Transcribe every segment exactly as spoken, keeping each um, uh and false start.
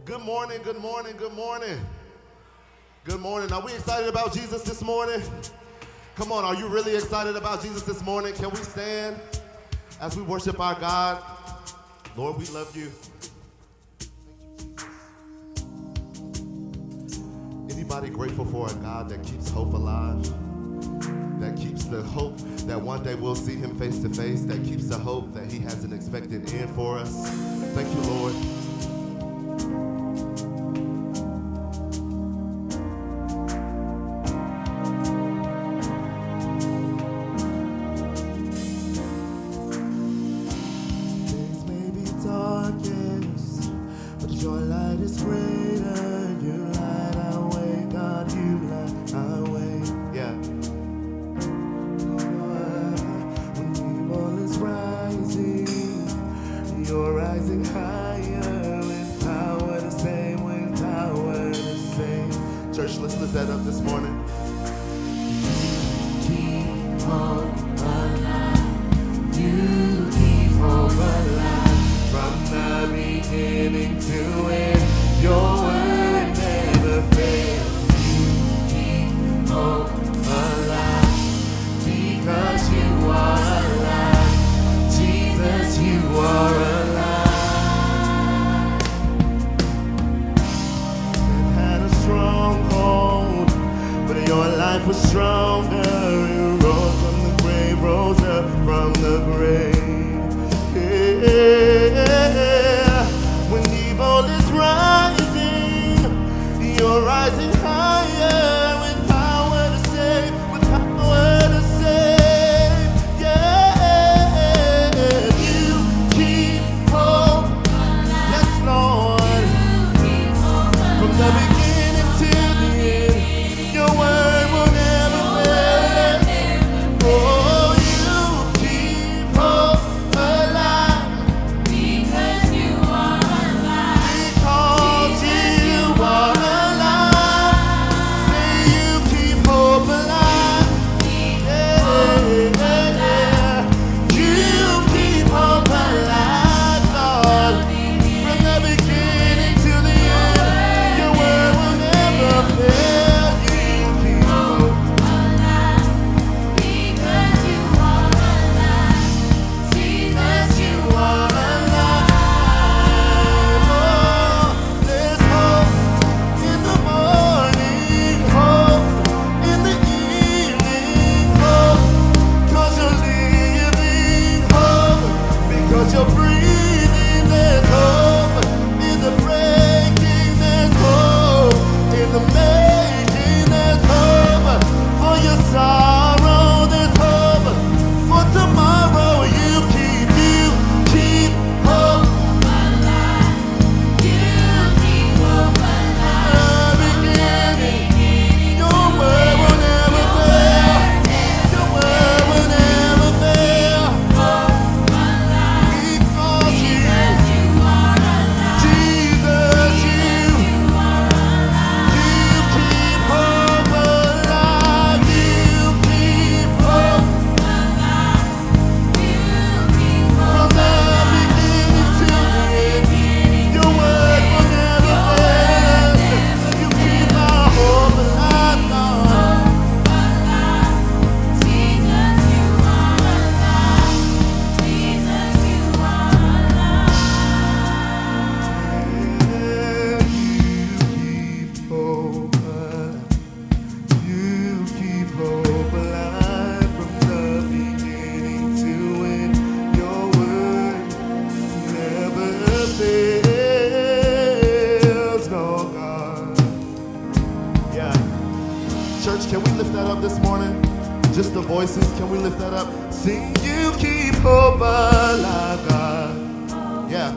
Good morning, good morning, good morning. Good morning. Are we excited about Jesus this morning? Come on, are you really excited about Jesus this morning? Can we stand as we worship our God? Lord, we love you. Anybody grateful for a God that keeps hope alive? That keeps the hope that one day we'll see him face to face? That keeps the hope that he has an expected end for us? Thank you, Lord. Church, let's lift that up this morning. Keep hope alive. You keep hope alive. From the beginning to end, your word never fails. You keep hope alive. Because you are alive. Jesus, you are alive. Your life was stronger. You rose from the grave, rose up from the grave. Yeah. When evil is rising, you're rising higher with power to save, with power to save. Yeah. You keep hope. Yes, Lord. From the beginning to the end, your word. Church, can we lift that up this morning? Just the voices, can we lift that up? Sing, you keep hope alive, God. Yeah.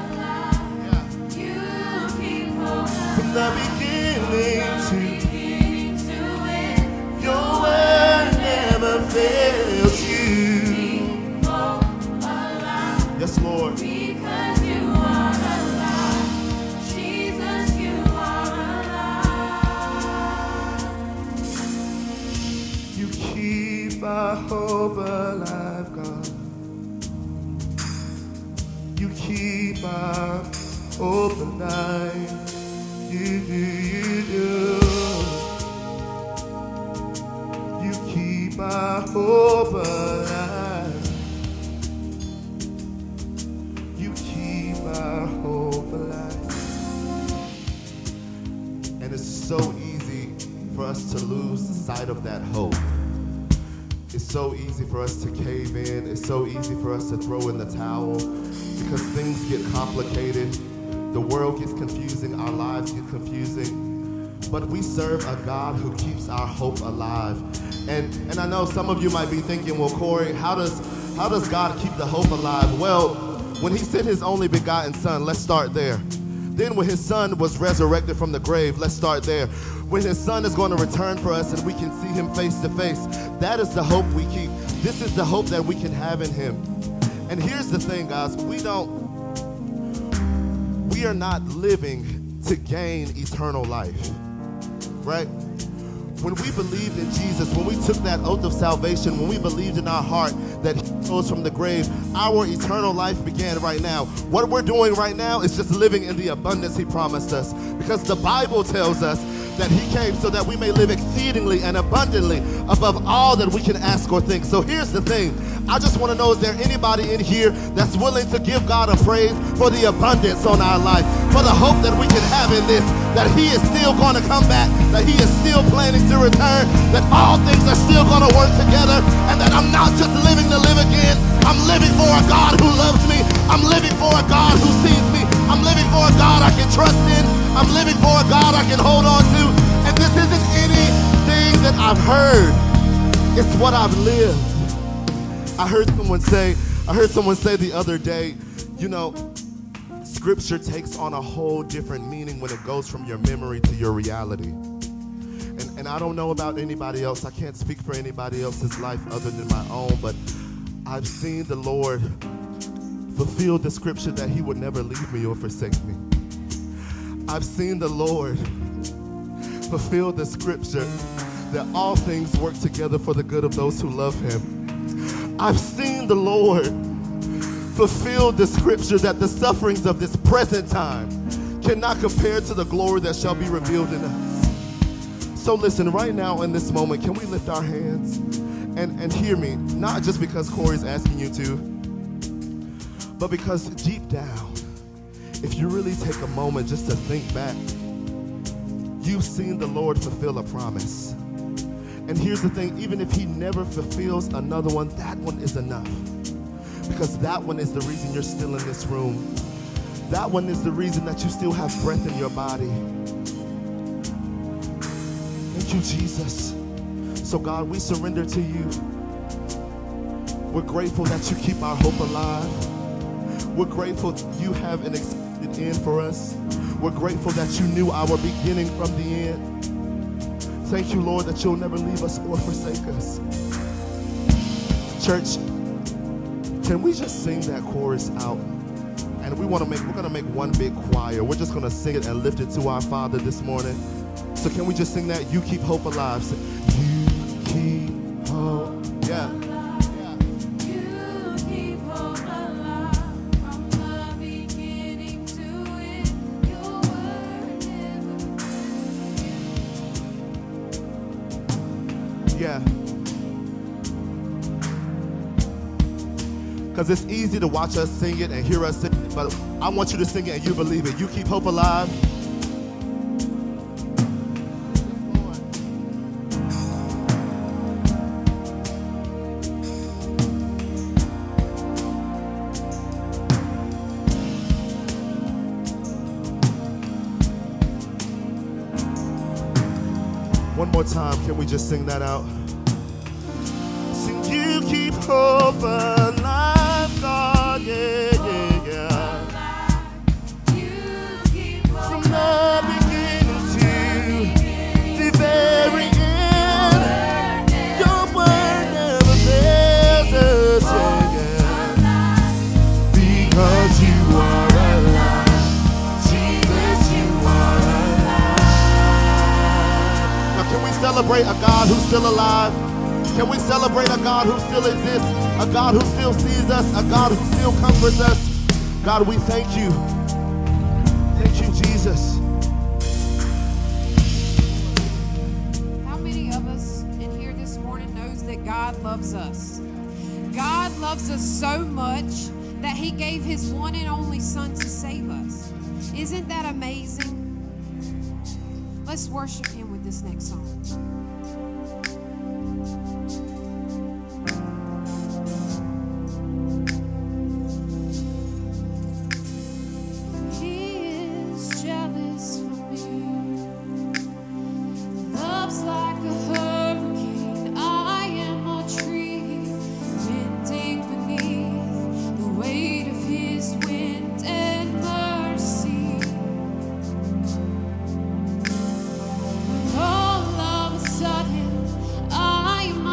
Yeah. You keep hope alive. From the beginning to end, your word never fails you. Keep hope alive. Yes, Lord. Because you are alive. Jesus, you are alive. You keep our hope alive, God. You keep our hope alive. And it's so easy for us to lose sight of that hope. It's so easy for us to cave in. It's so easy for us to throw in the towel because things get complicated. The world gets confusing. Our lives get confusing. But we serve a God who keeps our hope alive. And and I know some of you might be thinking, well, Corey, how does how does God keep the hope alive? Well, when he sent his only begotten son, let's start there. Then when his son was resurrected from the grave, let's start there. When his son is going to return for us and we can see him face to face, that is the hope we keep. This is the hope that we can have in him. And here's the thing, guys, we don't, we are not living to gain eternal life, right? When we believed in Jesus, when we took that oath of salvation, when we believed in our heart that he rose from the grave, our eternal life began right now. What we're doing right now is just living in the abundance he promised us. Because the Bible tells us that he came so that we may live exceedingly and abundantly above all that we can ask or think. So here's the thing. I just want to know, is there anybody in here that's willing to give God a praise for the abundance on our life, for the hope that we can have in this, that he is still going to come back, that he is still planning to return, that all things are still going to work together, and that I'm not just living to live again. I'm living for a God who loves me. I'm living for a God who sees me. I'm living for a God I can trust in. I'm living for a God I can hold on to. And this isn't anything that I've heard. It's what I've lived. I heard someone say, I heard someone say the other day, you know, scripture takes on a whole different meaning when it goes from your memory to your reality. And, and I don't know about anybody else. I can't speak for anybody else's life other than my own, but I've seen the Lord fulfill the scripture that he would never leave me or forsake me. I've seen the Lord fulfill the scripture that all things work together for the good of those who love him. I've seen the Lord fulfill the scripture that the sufferings of this present time cannot compare to the glory that shall be revealed in us. So listen, right now in this moment, can we lift our hands and, and hear me? Not just because Corey's asking you to, but because deep down, if you really take a moment just to think back, you've seen the Lord fulfill a promise. And here's the thing, even if he never fulfills another one, that one is enough. Because that one is the reason you're still in this room. That one is the reason that you still have breath in your body. Thank you, Jesus. So God, we surrender to you. We're grateful that you keep our hope alive. We're grateful that you have an expected end for us. We're grateful that you knew our beginning from the end. Thank you, Lord, that you'll never leave us or forsake us. Church, can we just sing that chorus out? And we want to make, we're going to make one big choir. We're just going to sing it and lift it to our Father this morning. So can we just sing that? You keep hope alive. Say, you keep hope. Yeah. Yeah. Because it's easy to watch us sing it and hear us sing it, but I want you to sing it and you believe it. You keep hope alive. One more time, can we just sing that out? Sing, you keep hope alive, God, yeah, yeah, yeah. You keep hope from the beginning to the very end. Your word never fails us, yeah, yeah. Because you are alive, Jesus, you are alive. Now, can we celebrate a God who's still alive? Can we celebrate a God who still exists, a God who still sees us, a God who still comforts us? God, we thank you. Thank you, Jesus. How many of us in here this morning knows that God loves us? God loves us so much that he gave his one and only son to save us. Isn't that amazing? Let's worship him with this next song. All of a sudden, I am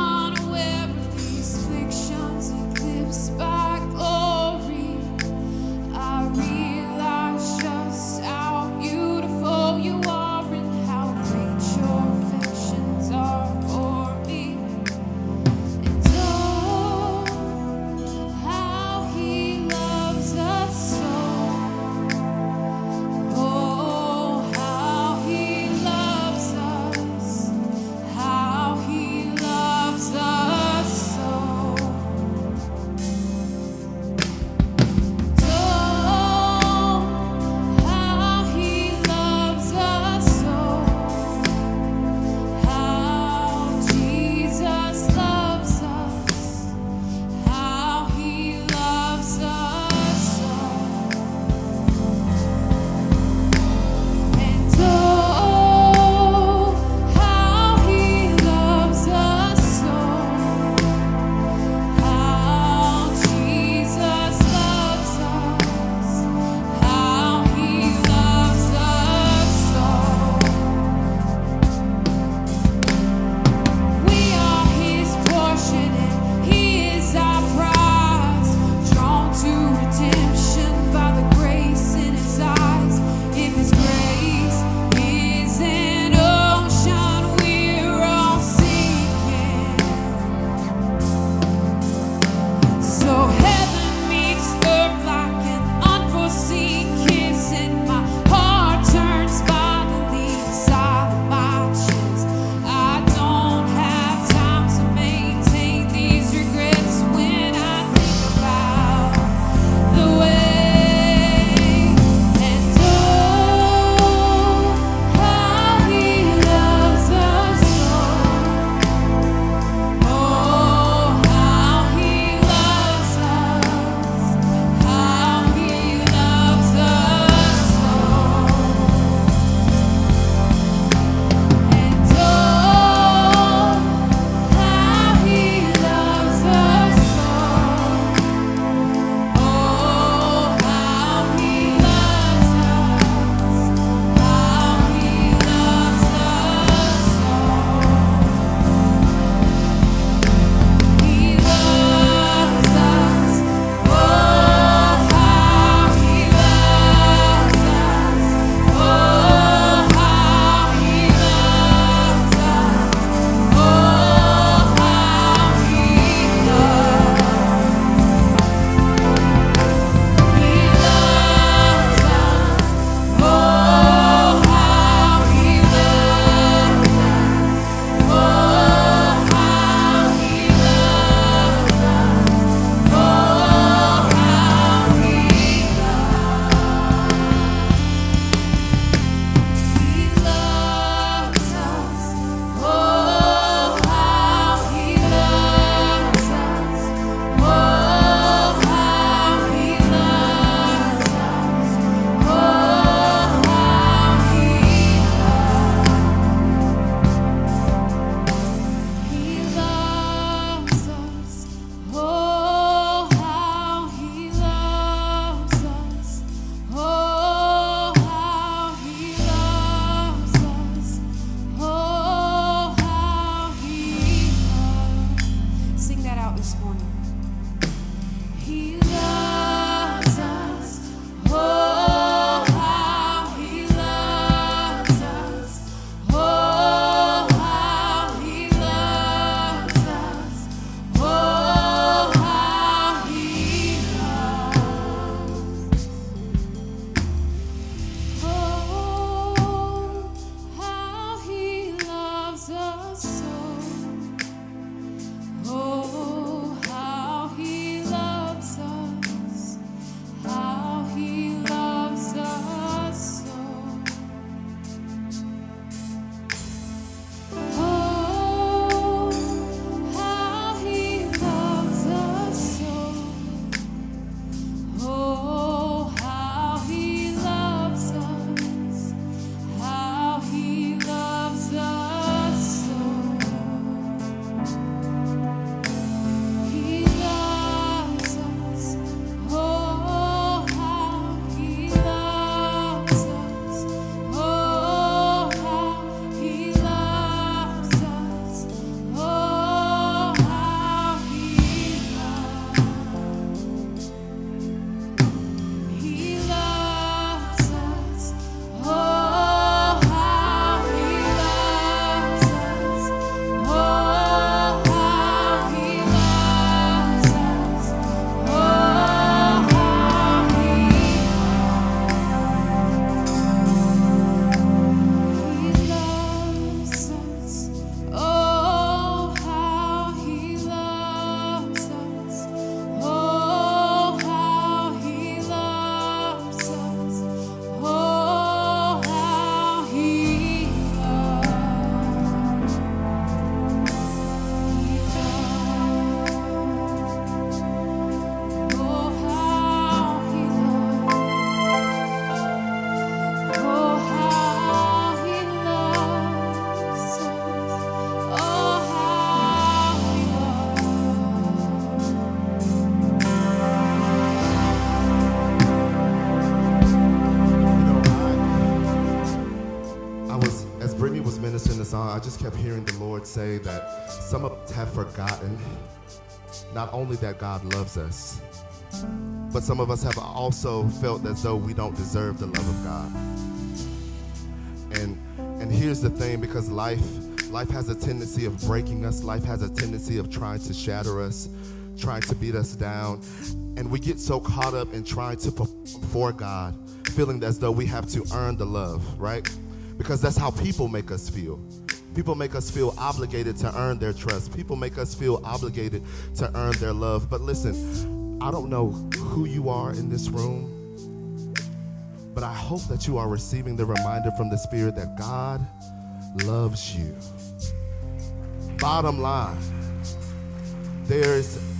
Brittany was ministering the song, I just kept hearing the Lord say that some of us have forgotten not only that God loves us, but some of us have also felt as though we don't deserve the love of God. And and here's the thing, because life life has a tendency of breaking us. Life has a tendency of trying to shatter us, trying to beat us down. And we get so caught up in trying to perform for God, feeling as though we have to earn the love, right? Because that's how people make us feel. People make us feel obligated to earn their trust. People make us feel obligated to earn their love. But listen, I don't know who you are in this room, but I hope that you are receiving the reminder from the Spirit that God loves you. Bottom line, there's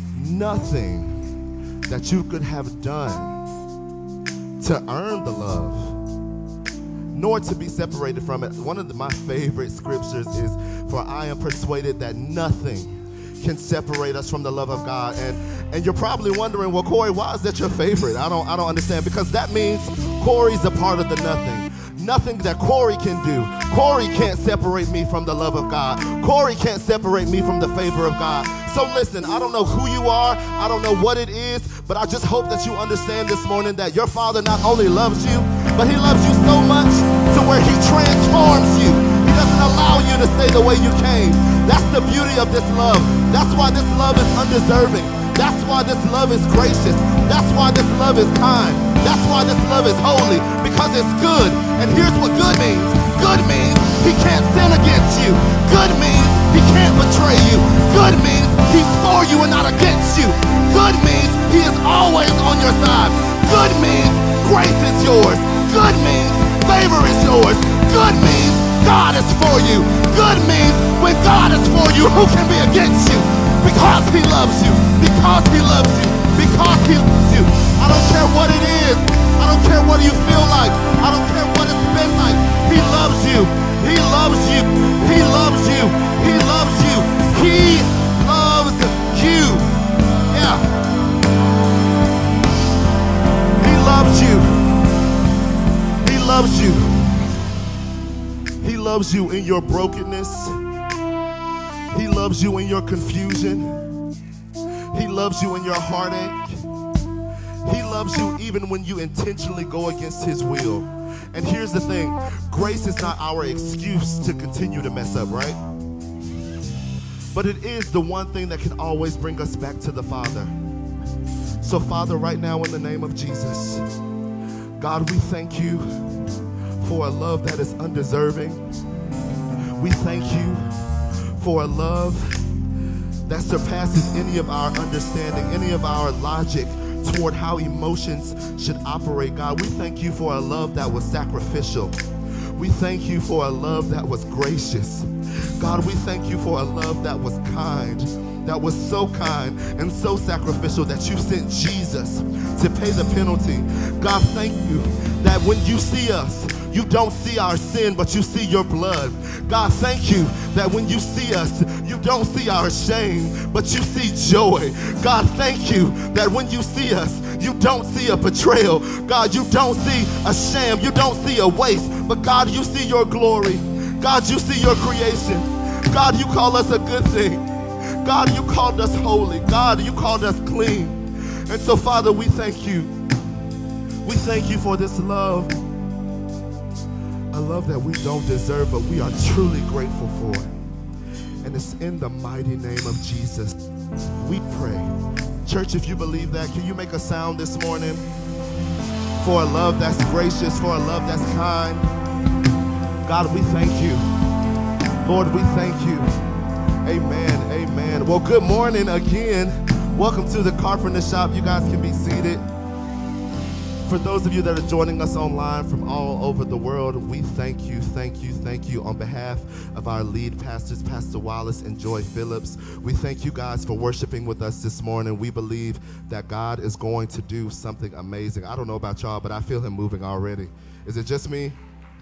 nothing that you could have done to earn the love, nor to be separated from it. One of the, my favorite scriptures is, for I am persuaded that nothing can separate us from the love of God. And and you're probably wondering, well, Corey, why is that your favorite? I don't I don't understand. Because that means Corey's a part of the nothing. Nothing that Corey can do. Corey can't separate me from the love of God. Corey can't separate me from the favor of God. So listen, I don't know who you are. I don't know what it is, but I just hope that you understand this morning that your Father not only loves you, but he loves you so much to where he transforms you. He doesn't allow you to stay the way you came. That's the beauty of this love. That's why this love is undeserving. That's why this love is gracious. That's why this love is kind. That's why this love is holy, because it's good. And here's what good means. Good means he can't sin against you. Good means he can't betray you. Good means he's for you and not against you. Good means he is always on your side. Good means grace is yours. Good means favor is yours. Good means God is for you. Good means when God is for you, who can be against you? Because he loves you. Because he loves you. Because he loves you. I don't care what it is. I don't care what you feel like. I don't care what it's been like. He loves you. He loves you. He loves you. He loves you. He loves you. Yeah. He loves you. He loves you. He loves you in your brokenness. He loves you in your confusion. He loves you in your heartache. He loves you even when you intentionally go against his will. And here's the thing, grace is not our excuse to continue to mess up, right? But it is the one thing that can always bring us back to the Father. So Father, right now in the name of Jesus, God, we thank you for a love that is undeserving. We thank you for a love that surpasses any of our understanding, any of our logic toward how emotions should operate. God, we thank you for a love that was sacrificial. We thank you for a love that was gracious. God, we thank you for a love that was kind, that was so kind and so sacrificial that you sent Jesus to pay the penalty. God, thank you that when you see us, you don't see our sin, but you see your blood. God, thank you that when you see us, you don't see our shame, but you see joy. God, thank you that when you see us, you don't see a betrayal. God, you don't see a sham. You don't see a waste. But God, you see your glory. God, you see your creation. God, you call us a good thing. God, you called us holy. God, you called us clean. And so, Father, we thank you. We thank you for this love. A love that we don't deserve, but we are truly grateful for. And it's in the mighty name of Jesus we pray. Church, if you believe that, can you make a sound this morning for a love that's gracious, for a love that's kind? God, we thank you. Lord, we thank you. Amen, amen. Well, good morning again. Welcome to the Carpenter Shop. You guys can be seated. For those of you that are joining us online from all over the world, we thank you, thank you, thank you on behalf of our lead pastors, Pastor Wallace and Joy Phillips. We thank you guys for worshiping with us this morning. We believe that God is going to do something amazing. I don't know about y'all, but I feel him moving already. Is it just me?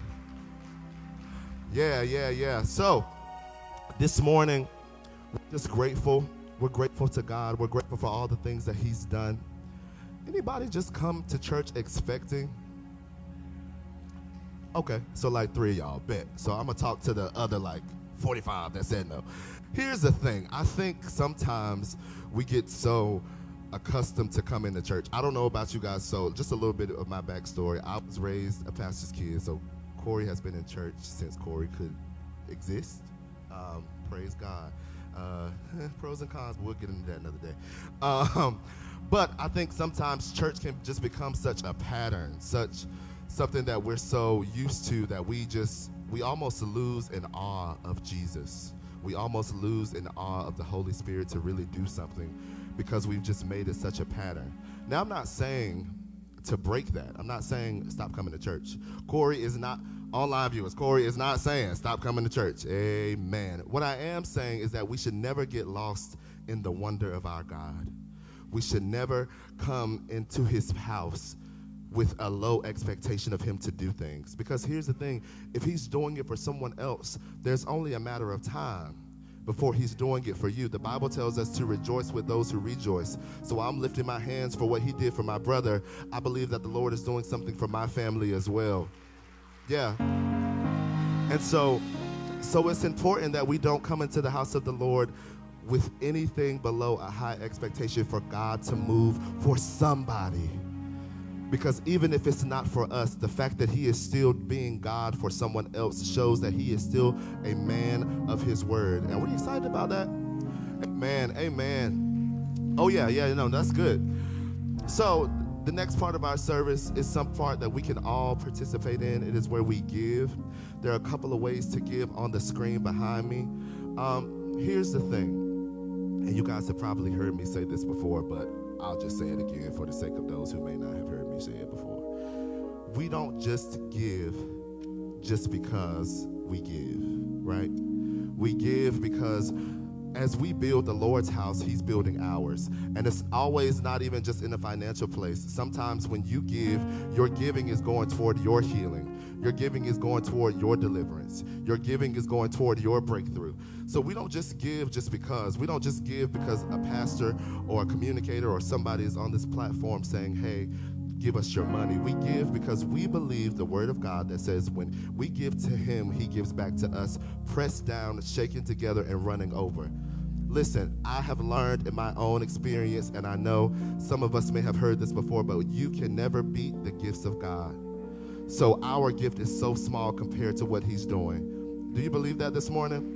Yeah, yeah, yeah. So this morning, we're just grateful. We're grateful to God. We're grateful for all the things that he's done. Anybody just come to church expecting Okay, so like three of y'all, bet. So I'm going to talk to the other like forty-five that said no. Here's the thing. I think sometimes we get so accustomed to coming to church. I don't know about you guys, so just a little bit of my backstory. I was raised a pastor's kid, so Corey has been in church since Corey could exist. Um, praise God. Uh, pros and cons, but we'll get into that another day. Um, but I think sometimes church can just become such a pattern, such something that we're so used to that we just, we almost lose in awe of Jesus. We almost lose in awe of the Holy Spirit to really do something because we've just made it such a pattern. Now, I'm not saying to break that. I'm not saying stop coming to church. Corey is not, online viewers, Corey is not saying stop coming to church. Amen. What I am saying is that we should never get lost in the wonder of our God. We should never come into his house with a low expectation of him to do things. Because here's the thing, if he's doing it for someone else, there's only a matter of time before he's doing it for you. The Bible tells us to rejoice with those who rejoice. So I'm lifting my hands for what he did for my brother. I believe that the Lord is doing something for my family as well. Yeah. And so, so it's important that we don't come into the house of the Lord with anything below a high expectation for God to move for somebody. Because even if it's not for us, the fact that he is still being God for someone else shows that he is still a man of his word. And we're excited about that. Amen. Amen. Oh, yeah, yeah, no, that's good. So the next part of our service is some part that we can all participate in. It is where we give. There are a couple of ways to give on the screen behind me. Um, here's the thing, and you guys have probably heard me say this before, but I'll just say it again for the sake of those who may not have heard me say it before. We don't just give just because we give, right? We give because as we build the Lord's house, he's building ours. And it's always not even just in a financial place. Sometimes when you give, your giving is going toward your healing. Your giving is going toward your deliverance. Your giving is going toward your breakthrough. So we don't just give just because. We don't just give because a pastor or a communicator or somebody is on this platform saying, hey, give us your money. We give because we believe the word of God that says when we give to him, he gives back to us, pressed down, shaken together, and running over. Listen, I have learned in my own experience, and I know some of us may have heard this before, but you can never beat the gifts of God. So our gift is so small compared to what he's doing. Do you believe that this morning?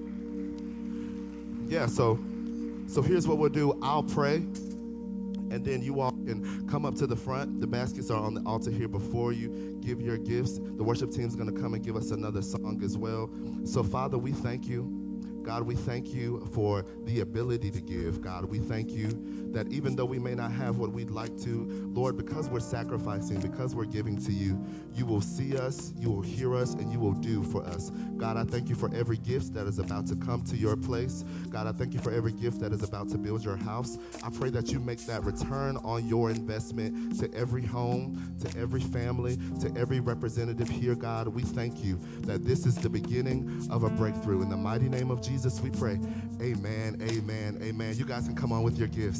Yeah, so so here's what we'll do. I'll pray, and then you all can come up to the front. The baskets are on the altar here before you. Give your gifts. The worship team is going to come and give us another song as well. So, Father, we thank you. God, we thank you for the ability to give. God, we thank you that even though we may not have what we'd like to, Lord, because we're sacrificing, because we're giving to you, you will see us, you will hear us, and you will do for us. God, I thank you for every gift that is about to come to your place. God, I thank you for every gift that is about to build your house. I pray that you make that return on your investment to every home, to every family, to every representative here, God. We thank you that this is the beginning of a breakthrough. In the mighty name of Jesus, Jesus, we pray. Amen, amen, amen. You guys can come on with your gifts.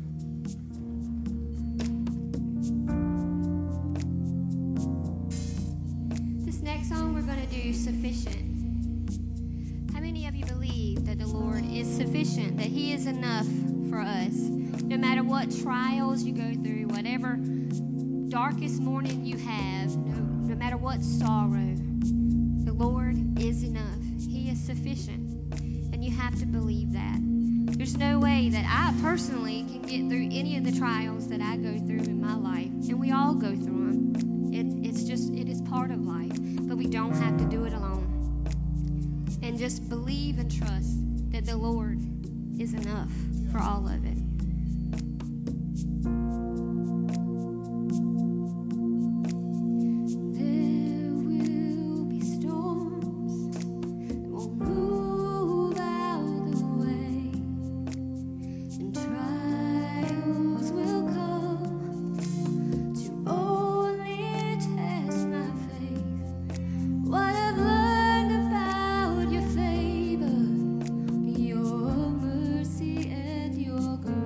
This next song we're going to do, Sufficient. How many of you believe that the Lord is sufficient, that he is enough for us? No matter what trials you go through, whatever darkest morning you have, no, no matter what sorrow, the Lord is enough. He is sufficient. You have to believe that. There's no way that I personally can get through any of the trials that I go through in my life, and we all go through them. It, it's just, it is part of life, but we don't have to do it alone. And just believe and trust that the Lord is enough for all of it. Your mercy and your grace.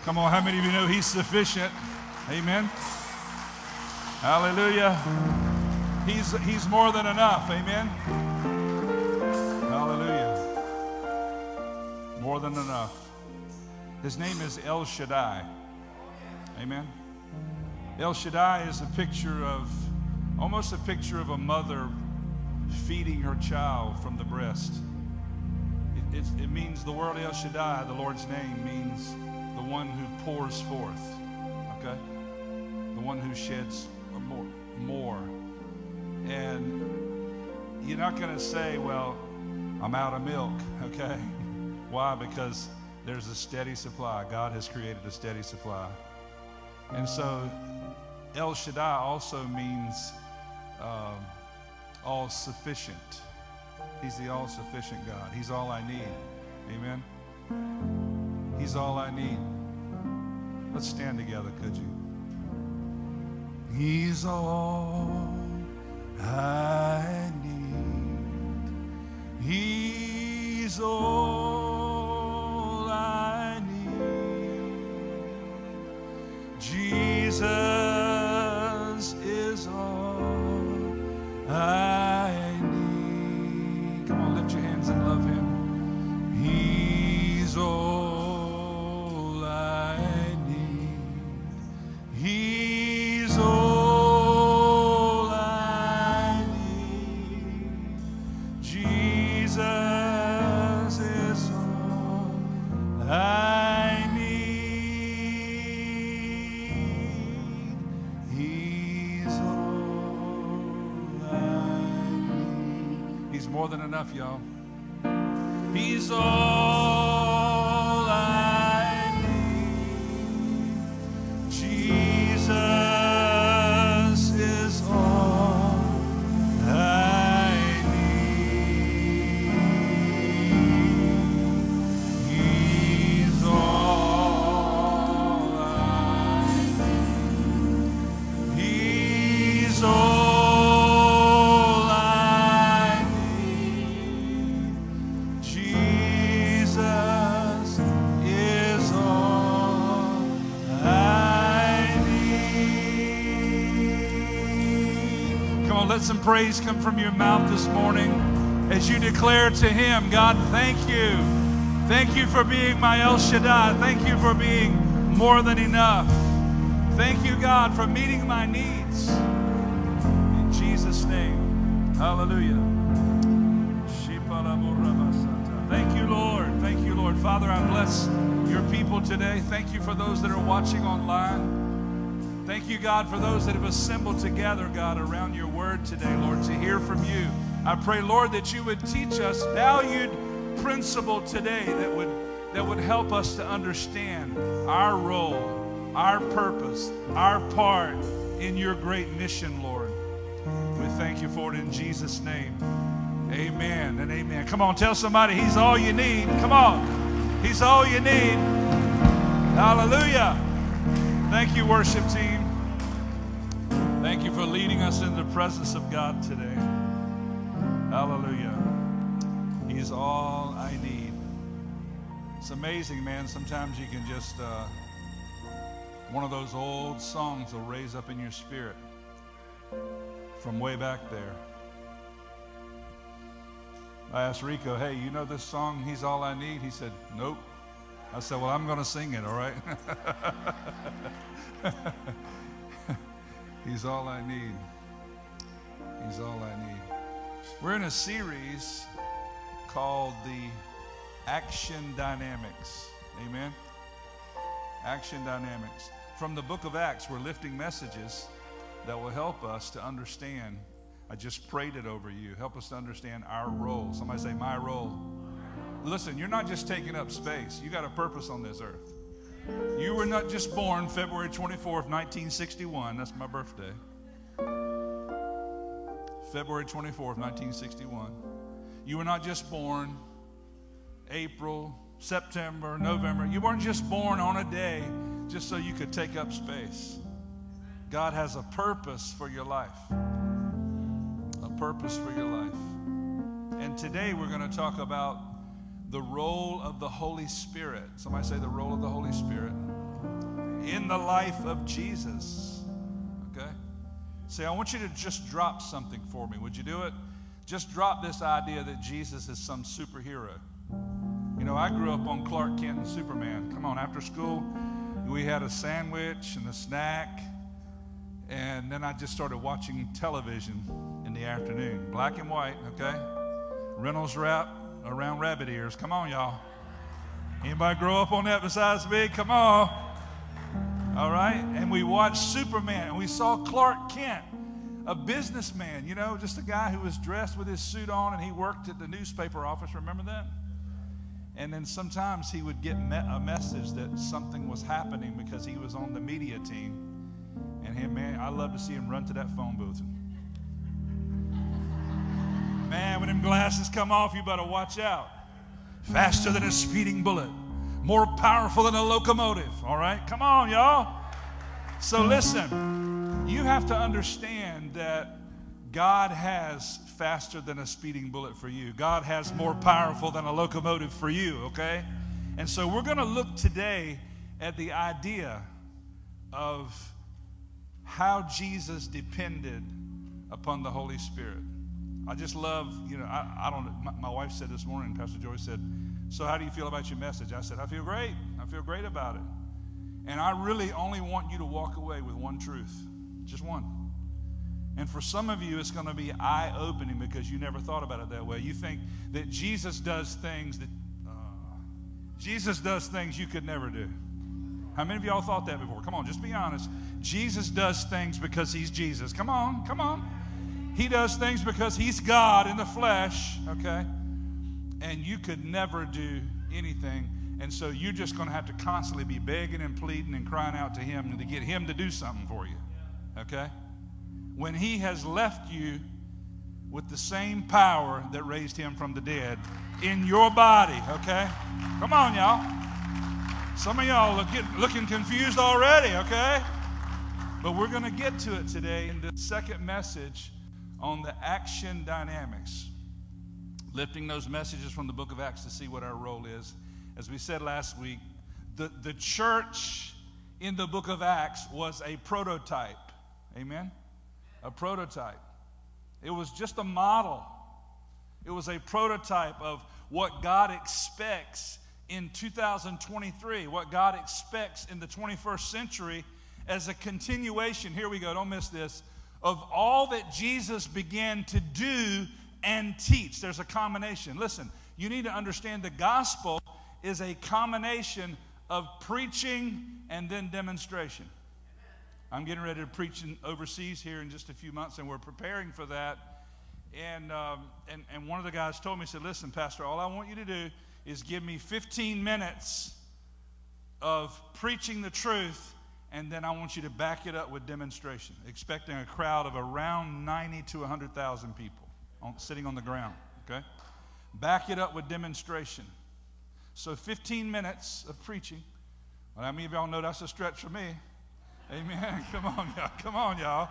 Come on, how many of you know he's sufficient? Amen. Hallelujah. He's, he's more than enough. Amen. Hallelujah. More than enough. His name is El Shaddai. Amen. El Shaddai is a picture of, almost a picture of a mother feeding her child from the breast. It, it, it means the word El Shaddai, the Lord's name, means the one who pours forth, okay? The one who sheds more. more. And you're not going to say, well, I'm out of milk, okay? Why? Because there's a steady supply. God has created a steady supply. And so El Shaddai also means um, all-sufficient. He's the all-sufficient God. He's all I need. Amen? He's all I need. Let's stand together, could you? He's all I need. He's all I need. Jesus is all I need. Come on, lift your hands and love him. He's all I need. He's all I need. Jesus is all I need. He's all I need. He's more than enough, y'all. He's all I need. Jesus is all I need. He's all I need. He's all I need. Jesus is all I need. Come on, let some praise come from your mouth this morning as you declare to him, God, thank you. Thank you for being my El Shaddai. Thank you for being more than enough. Thank you, God, for meeting my needs. In Jesus' name, hallelujah. Thank you, Lord. Thank you, Lord. Father, I bless your people today. Thank you for those that are watching online. Thank you, God, for those that have assembled together, God, around your word today, Lord, to hear from you. I pray, Lord, that you would teach us valued principle today that would, that would help us to understand our role, our purpose, our part in your great mission, Lord. We thank you for it in Jesus' name. Amen and amen. Come on, tell somebody he's all you need. Come on. He's all you need. Hallelujah. Thank you, worship team. Thank you for leading us in the presence of God today. Hallelujah. He's all I need. It's amazing, man. Sometimes you can just, uh, one of those old songs will raise up in your spirit from way back there. I asked Rico, hey, you know this song, He's All I Need? He said, nope. I said, well, I'm going to sing it, all right? He's all I need. He's all I need. We're in a series called the Action Dynamics. Amen? Action Dynamics. From the book of Acts, we're lifting messages that will help us to understand. I just prayed it over you. Help us to understand our role. Somebody say, my role. Listen, you're not just taking up space. You got a purpose on this earth. You were not just born February twenty-fourth, nineteen sixty-one. That's my birthday. February twenty-fourth, nineteen sixty-one. You were not just born April, September, November. You weren't just born on a day just so you could take up space. God has a purpose for your life. A purpose for your life. And today we're going to talk about the role of the Holy Spirit. Somebody say the role of the Holy Spirit. in the life of Jesus. Okay? See, I want you to just drop something for me. Would you do it? Just drop this idea that Jesus is some superhero. You know, I grew up on Clark Kent and Superman. Come on, after school, we had a sandwich and a snack, and then I just started watching television in the afternoon. Black and white, okay? Reynolds wrap around rabbit ears. Come on, y'all. Anybody grow up on that besides me? Come on. All right? And we watched Superman, and we saw Clark Kent, a businessman, you know, just a guy who was dressed with his suit on, and he worked at the newspaper office. Remember that? And then sometimes he would get me- a message that something was happening because he was on the media team. And him, man, I love to see him run to that phone booth. Man, when them glasses come off, you better watch out. Faster than a speeding bullet. More powerful than a locomotive. All right? Come on, y'all. So listen, you have to understand that God has faster than a speeding bullet for you. God has more powerful than a locomotive for you, okay? And so we're going to look today at the idea of how Jesus depended upon the Holy Spirit. I just love, you know, I, I don't know, my, my wife said this morning, Pastor Joy said, so how do you feel about your message? I said, I feel great. I feel great about it. And I really only want you to walk away with one truth, just one. And for some of you, it's going to be eye-opening because you never thought about it that way. You think that Jesus does things that, uh, Jesus does things you could never do. How many of y'all thought that before? Come on, just be honest. Jesus does things because he's Jesus. Come on, come on. He does things because he's God in the flesh, okay? And you could never do anything. And so you're just going to have to constantly be begging and pleading and crying out to him to get him to do something for you, okay? When he has left you with the same power that raised him from the dead in your body, okay? Come on, y'all. Some of y'all look get, looking confused already, okay? But we're going to get to it today in the second message on the action dynamics. Lifting those messages from the book of Acts to see what our role is. As we said last week, the, the church in the book of Acts was a prototype. Amen? A prototype. It was just a model. It was a prototype of what God expects in two thousand twenty-three, what God expects in the twenty-first century as a continuation, here we go, don't miss this, of all that Jesus began to do and teach. There's a combination. Listen, you need to understand the gospel is a combination of preaching and then demonstration. I'm getting ready to preach in overseas here in just a few months, and we're preparing for that. And, um, and, and one of the guys told me, he said, listen, Pastor, all I want you to do is give me fifteen minutes of preaching the truth, and then I want you to back it up with demonstration, expecting a crowd of around ninety to one hundred thousand people on, sitting on the ground, okay? Back it up with demonstration. So fifteen minutes of preaching. Well, how many of y'all know that's a stretch for me? Amen. Come on, y'all. Come on, y'all.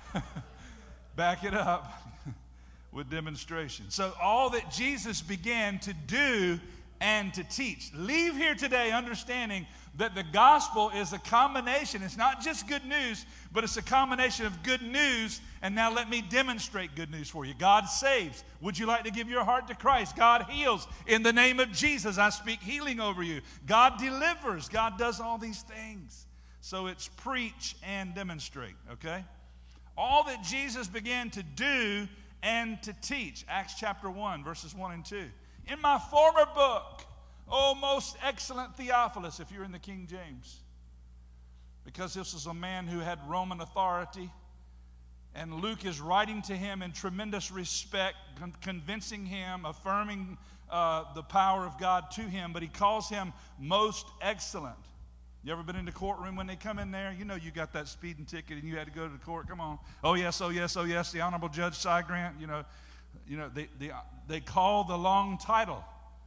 Back it up with demonstration. So all that Jesus began to do and to teach. Leave here today understanding that the gospel is a combination. It's not just good news, but it's a combination of good news. And now let me demonstrate good news for you. God saves. Would you like to give your heart to Christ? God heals. In the name of Jesus, I speak healing over you. God delivers. God does all these things. So it's preach and demonstrate, okay? All that Jesus began to do and to teach. Acts chapter one, verses one and two. In my former book, O most excellent Theophilus, if you're in the King James, because this is a man who had Roman authority, and Luke is writing to him in tremendous respect, con- convincing him, affirming uh, the power of God to him, but he calls him most excellent. You ever been in the courtroom when they come in there? You know you got that speeding ticket and you had to go to the court. Come on. Oh, yes, oh, yes, oh, yes. The Honorable Judge Cy Grant, you know, you know they, they, they call the long title.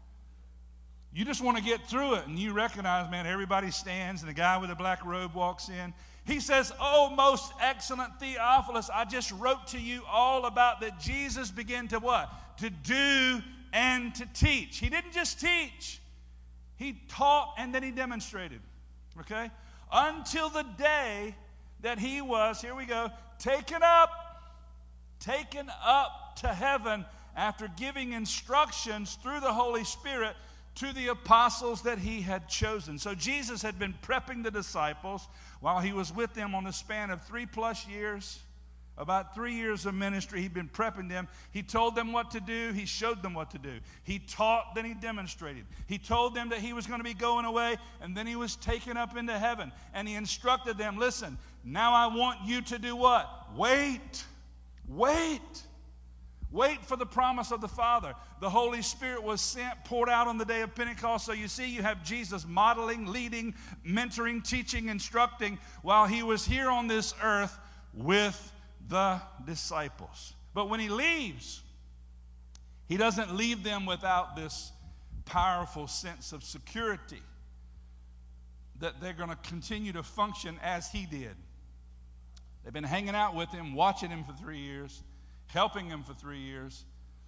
You just want to get through it, and you recognize, man, everybody stands, and the guy with the black robe walks in. He says, oh, most excellent Theophilus, I just wrote to you all about that Jesus began to what? To do and to teach. He didn't just teach. He taught and then he demonstrated. Okay? until the day that he was, here we go, taken up, taken up to heaven after giving instructions through the Holy Spirit to the apostles that he had chosen. So Jesus had been prepping the disciples while he was with them on the span of three plus years. About three years of ministry, he'd been prepping them. He told them what to do. He showed them what to do. He taught, then he demonstrated. He told them that he was going to be going away, and then he was taken up into heaven. And he instructed them, listen, now I want you to do what? Wait. Wait. Wait for the promise of the Father. The Holy Spirit was sent, poured out on the day of Pentecost. So you see, you have Jesus modeling, leading, mentoring, teaching, instructing while he was here on this earth with the disciples. But when he leaves, he doesn't leave them without this powerful sense of security that they're going to continue to function as he did. They've been hanging out with him, watching him for three years, helping him for three years.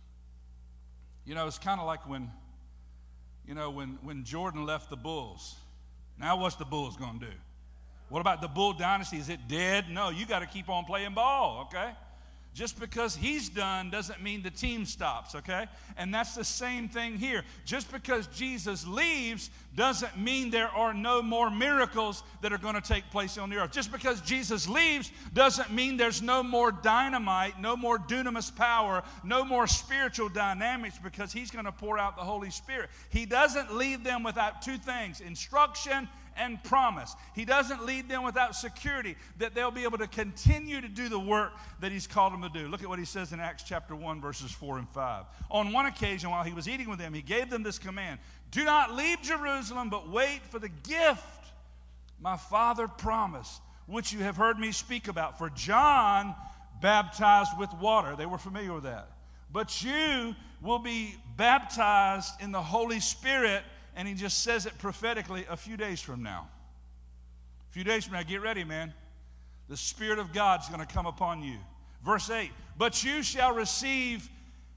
You know, it's kind of like when, you know, when, when Jordan left the Bulls. Now what's the Bulls going to do? What about the Bull dynasty? Is it dead? No, you got to keep on playing ball, okay? Just because he's done doesn't mean the team stops, okay? And that's the same thing here. Just because Jesus leaves doesn't mean there are no more miracles that are going to take place on the earth. Just because Jesus leaves doesn't mean there's no more dynamite, no more dunamis power, no more spiritual dynamics, because he's going to pour out the Holy Spirit. He doesn't leave them without two things: instruction and promise. He doesn't lead them without security that they'll be able to continue to do the work that he's called them to do. Look at what he says in Acts chapter one, verses four and five. On one occasion, while he was eating with them, he gave them this command: do not leave Jerusalem, but wait for the gift my Father promised, which you have heard me speak about. For John baptized with water. They were familiar with that. But you will be baptized in the Holy Spirit. And he just says it prophetically, a few days from now. A few days from now, get ready, man. The Spirit of God's going to come upon you. Verse eight, but you shall receive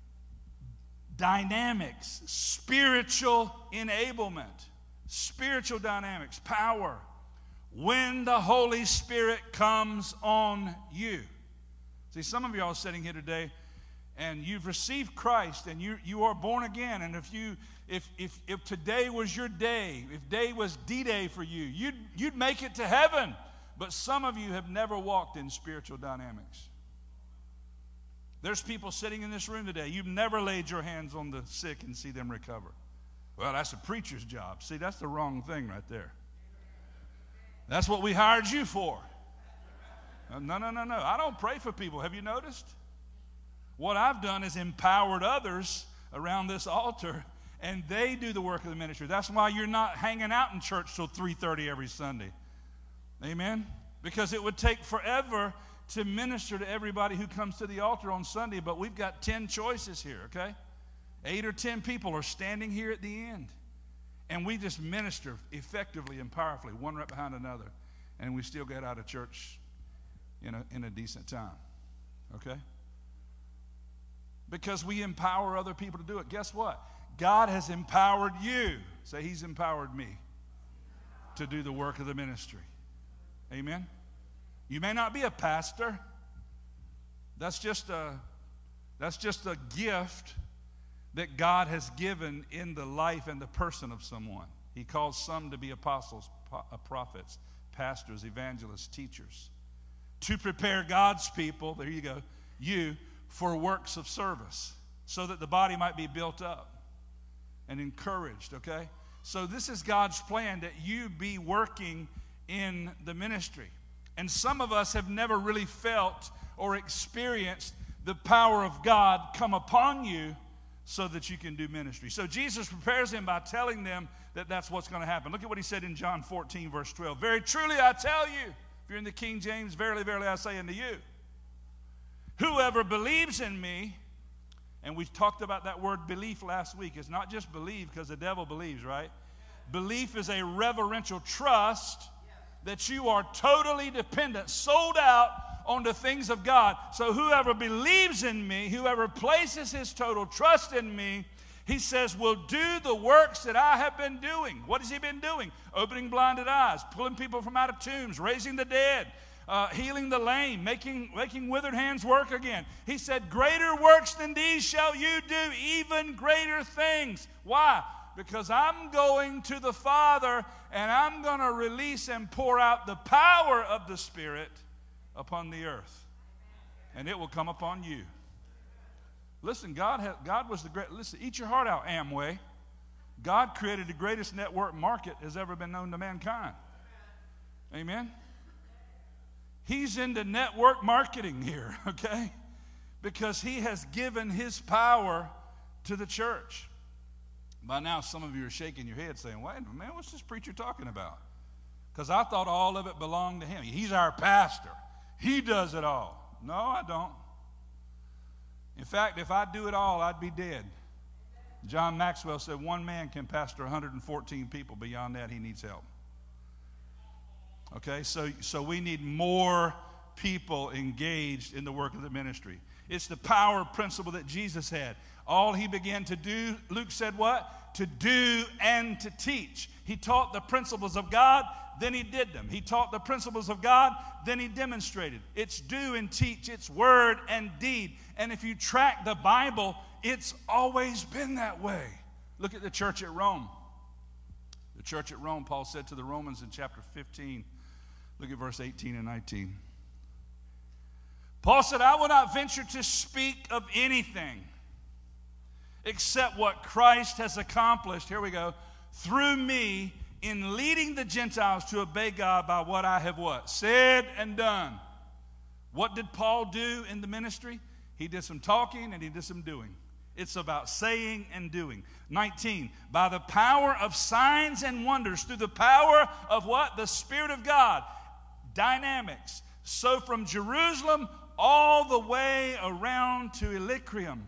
dynamics, spiritual enablement, spiritual dynamics, power, when the Holy Spirit comes on you. See, some of y'all are sitting here today, and you've received Christ, and you you are born again. And if you if if if today was your day, if day was D-Day for you, you'd you'd make it to heaven. But some of you have never walked in spiritual dynamics. There's people sitting in this room today. You've never laid your hands on the sick and see them recover. Well, that's a preacher's job. See, that's the wrong thing right there. That's what we hired you for. No, no, no, no. I don't pray for people. Have you noticed? What I've done is empowered others around this altar, and they do the work of the ministry. That's why you're not hanging out in church till three thirty every Sunday. Amen? Because it would take forever to minister to everybody who comes to the altar on Sunday, but we've got ten choices here, okay? Eight or ten people are standing here at the end, and we just minister effectively and powerfully, one right behind another, and we still get out of church in a, in a decent time, okay? Because we empower other people to do it. Guess what? God has empowered you. Say, He's empowered me to do the work of the ministry. Amen? You may not be a pastor. That's just a, that's just a gift that God has given in the life and the person of someone. He calls some to be apostles, prophets, pastors, evangelists, teachers, to prepare God's people, there you go, you, for works of service, so that the body might be built up and encouraged, okay? So this is God's plan, that you be working in the ministry. And some of us have never really felt or experienced the power of God come upon you so that you can do ministry. So Jesus prepares them by telling them that that's what's going to happen. Look at what he said in John fourteen, verse twelve. Very truly I tell you, if you're in the King James, verily, verily I say unto you, whoever believes in me, and we talked about that word belief last week. It's not just believe because the devil believes, right? Belief is a reverential trust that you are totally dependent, sold out on the things of God. So whoever believes in me, whoever places his total trust in me, He says, will do the works that I have been doing. What has he been doing? Opening blinded eyes, pulling people from out of tombs, raising the dead, uh, healing the lame, making, making withered hands work again. He said, greater works than these shall you do, even greater things. Why? Because I'm going to the Father, and I'm going to release and pour out the power of the Spirit upon the earth. And it will come upon you. Listen, God has, God was the great, listen, eat your heart out, Amway. God created the greatest network market has ever been known to mankind. Amen? He's into network marketing here, okay? Because he has given his power to the church. By now, some of you are shaking your head saying, wait a minute, man, what's this preacher talking about? Because I thought all of it belonged to him. He's our pastor. He does it all. No, I don't. In fact, if I do it all, I'd be dead. John Maxwell said one man can pastor one hundred fourteen people. Beyond that, he needs help. Okay, so, so we need more people engaged in the work of the ministry. It's the power principle that Jesus had. All he began to do, Luke said what? To do and to teach. He taught the principles of God, then he did them. He taught the principles of God, then he demonstrated. It's do and teach, it's word and deed. And if you track the Bible, it's always been that way. Look at the church at Rome. The church at Rome, Paul said to the Romans in chapter fifteen, look at verse eighteen and nineteen. Paul said, I will not venture to speak of anything except what Christ has accomplished, here we go, through me in leading the Gentiles to obey God by what I have what? Said and done. What did Paul do in the ministry? He did some talking and he did some doing. It's about saying and doing. nineteen, by the power of signs and wonders, through the power of what? The Spirit of God. Dynamics. So from Jerusalem all the way around to Illyricum,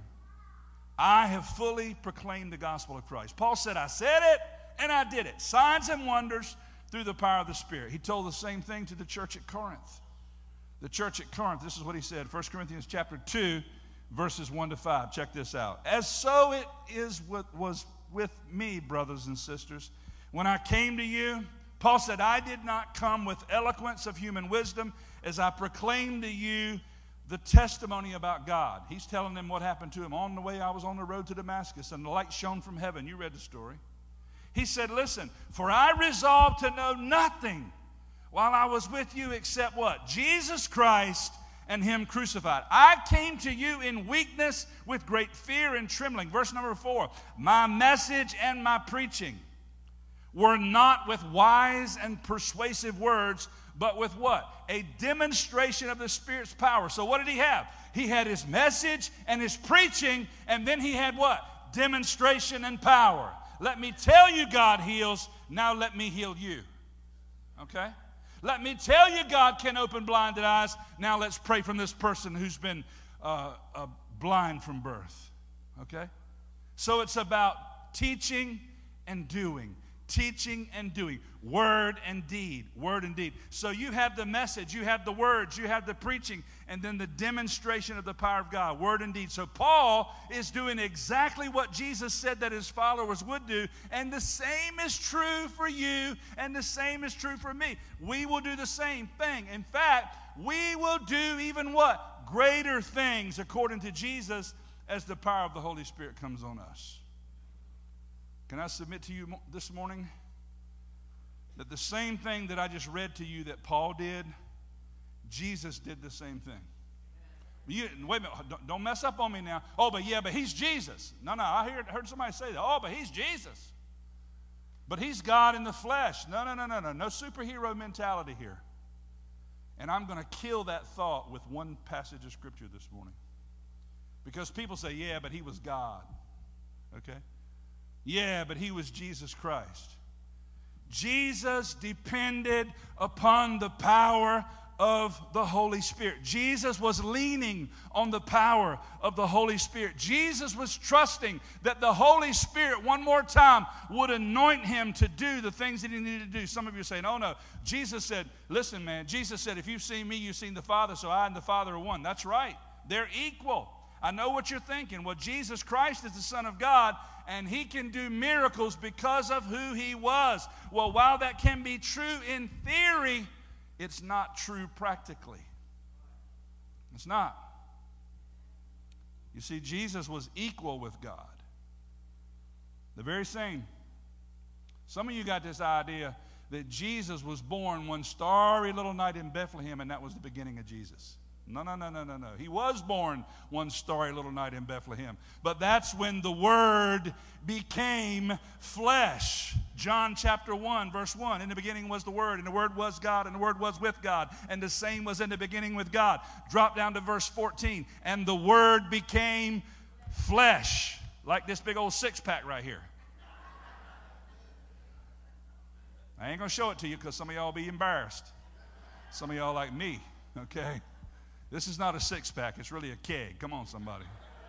I have fully proclaimed the gospel of Christ. Paul said, I said it and I did it. Signs and wonders through the power of the Spirit. He told the same thing to the church at Corinth. The church at Corinth, this is what he said, First Corinthians chapter two, verses one to five. Check this out. As so it is with, was with me, brothers and sisters, when I came to you, Paul said, I did not come with eloquence of human wisdom as I proclaimed to you the testimony about God. He's telling them what happened to him. On the way, I was on the road to Damascus, and the light shone from heaven. You read the story. He said, listen, for I resolved to know nothing while I was with you except what? Jesus Christ and him crucified. I came to you in weakness with great fear and trembling. Verse number four, my message and my preaching were not with wise and persuasive words, but with what? A demonstration of the Spirit's power. So what did he have? He had his message and his preaching, and then he had what? Demonstration and power. Let me tell you God heals, now let me heal you. Okay? Let me tell you God can open blinded eyes, now let's pray from this person who's been uh, uh, blind from birth. Okay? So it's about teaching and doing. Teaching and doing. Word and deed. Word and deed. So you have the message, you have the words, you have the preaching, and then the demonstration of the power of God. Word and deed. So Paul is doing exactly what Jesus said that his followers would do, and the same is true for you, and the same is true for me. We will do the same thing. In fact, we will do even what? Greater things according to Jesus as the power of the Holy Spirit comes on us. Can I submit to you this morning that the same thing that I just read to you that Paul did, Jesus did the same thing. You, wait a minute, don't, don't mess up on me now. Oh, but yeah, but he's Jesus. No, no, I heard, heard somebody say that. Oh, but he's Jesus. But he's God in the flesh. No, no, no, no, no. No superhero mentality here. And I'm going to kill that thought with one passage of Scripture this morning. Because people say, yeah, but he was God. Okay? Yeah, but he was Jesus Christ. Jesus depended upon the power of the Holy Spirit. Jesus was leaning on the power of the Holy Spirit. Jesus was trusting that the Holy Spirit, one more time, would anoint him to do the things that he needed to do. Some of you are saying, oh no, Jesus said, listen man, Jesus said, if you've seen me, you've seen the Father, so I and the Father are one. That's right. They're equal. I know what you're thinking. Well, Jesus Christ is the Son of God, and he can do miracles because of who he was. Well, while that can be true in theory, it's not true practically. It's not. You see, Jesus was equal with God. The very same. Some of you got this idea that Jesus was born one starry little night in Bethlehem, and that was the beginning of Jesus. No, no, no, no, no, no. He was born one starry little night in Bethlehem. But that's when the Word became flesh. John chapter one, verse one. In the beginning was the Word, and the Word was God, and the Word was with God, and the same was in the beginning with God. Drop down to verse fourteen. And the Word became flesh. Like this big old six-pack right here. I ain't going to show it to you because some of y'all will be embarrassed. Some of y'all like me, okay? This is not a six-pack. It's really a keg. Come on, somebody.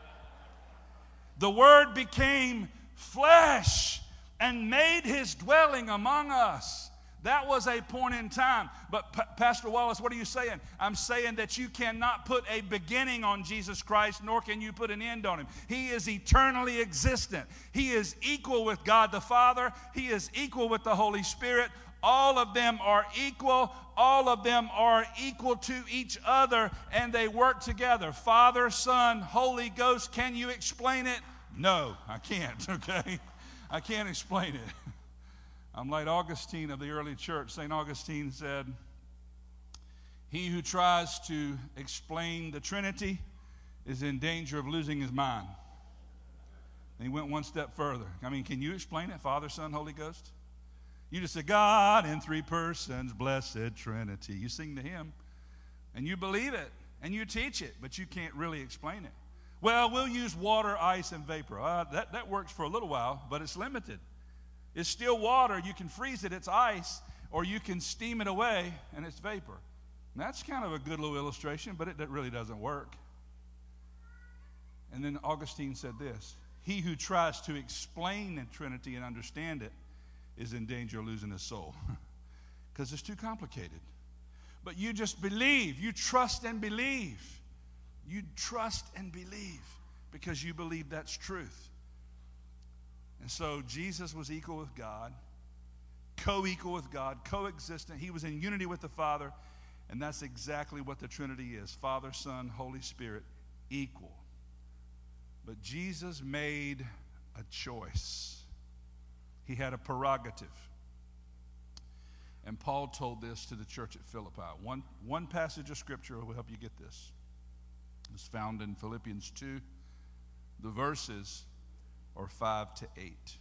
The Word became flesh and made his dwelling among us. That was a point in time. But, P- Pastor Wallace, what are you saying? I'm saying that you cannot put a beginning on Jesus Christ, nor can you put an end on him. He is eternally existent. He is equal with God the Father. He is equal with the Holy Spirit. All of them are equal. All of them are equal to each other, and they work together. Father, Son, Holy Ghost. Can you explain it? No, I can't, okay? I can't explain it. I'm like Augustine of the early church. Saint Augustine said, he who tries to explain the Trinity is in danger of losing his mind. And he went one step further. I mean, can you explain it? Father, Son, Holy Ghost? You just say, God in three persons, blessed Trinity. You sing the hymn, and you believe it, and you teach it, but you can't really explain it. Well, we'll use water, ice, and vapor. Uh, that, that works for a little while, but it's limited. It's still water. You can freeze it, it's ice, or you can steam it away, and it's vapor. And that's kind of a good little illustration, but it, it really doesn't work. And then Augustine said this, he who tries to explain the Trinity and understand it is in danger of losing his soul because it's too complicated. But you just believe. You trust and believe. You trust and believe because you believe that's truth. And so Jesus was equal with God, co-equal with God, coexistent. He was in unity with the Father, and that's exactly what the Trinity is. Father, Son, Holy Spirit, equal. But Jesus made a choice. He had a prerogative. And Paul told this to the church at Philippi. One, one passage of Scripture will help you get this. It's found in Philippians two. The verses are five to eight.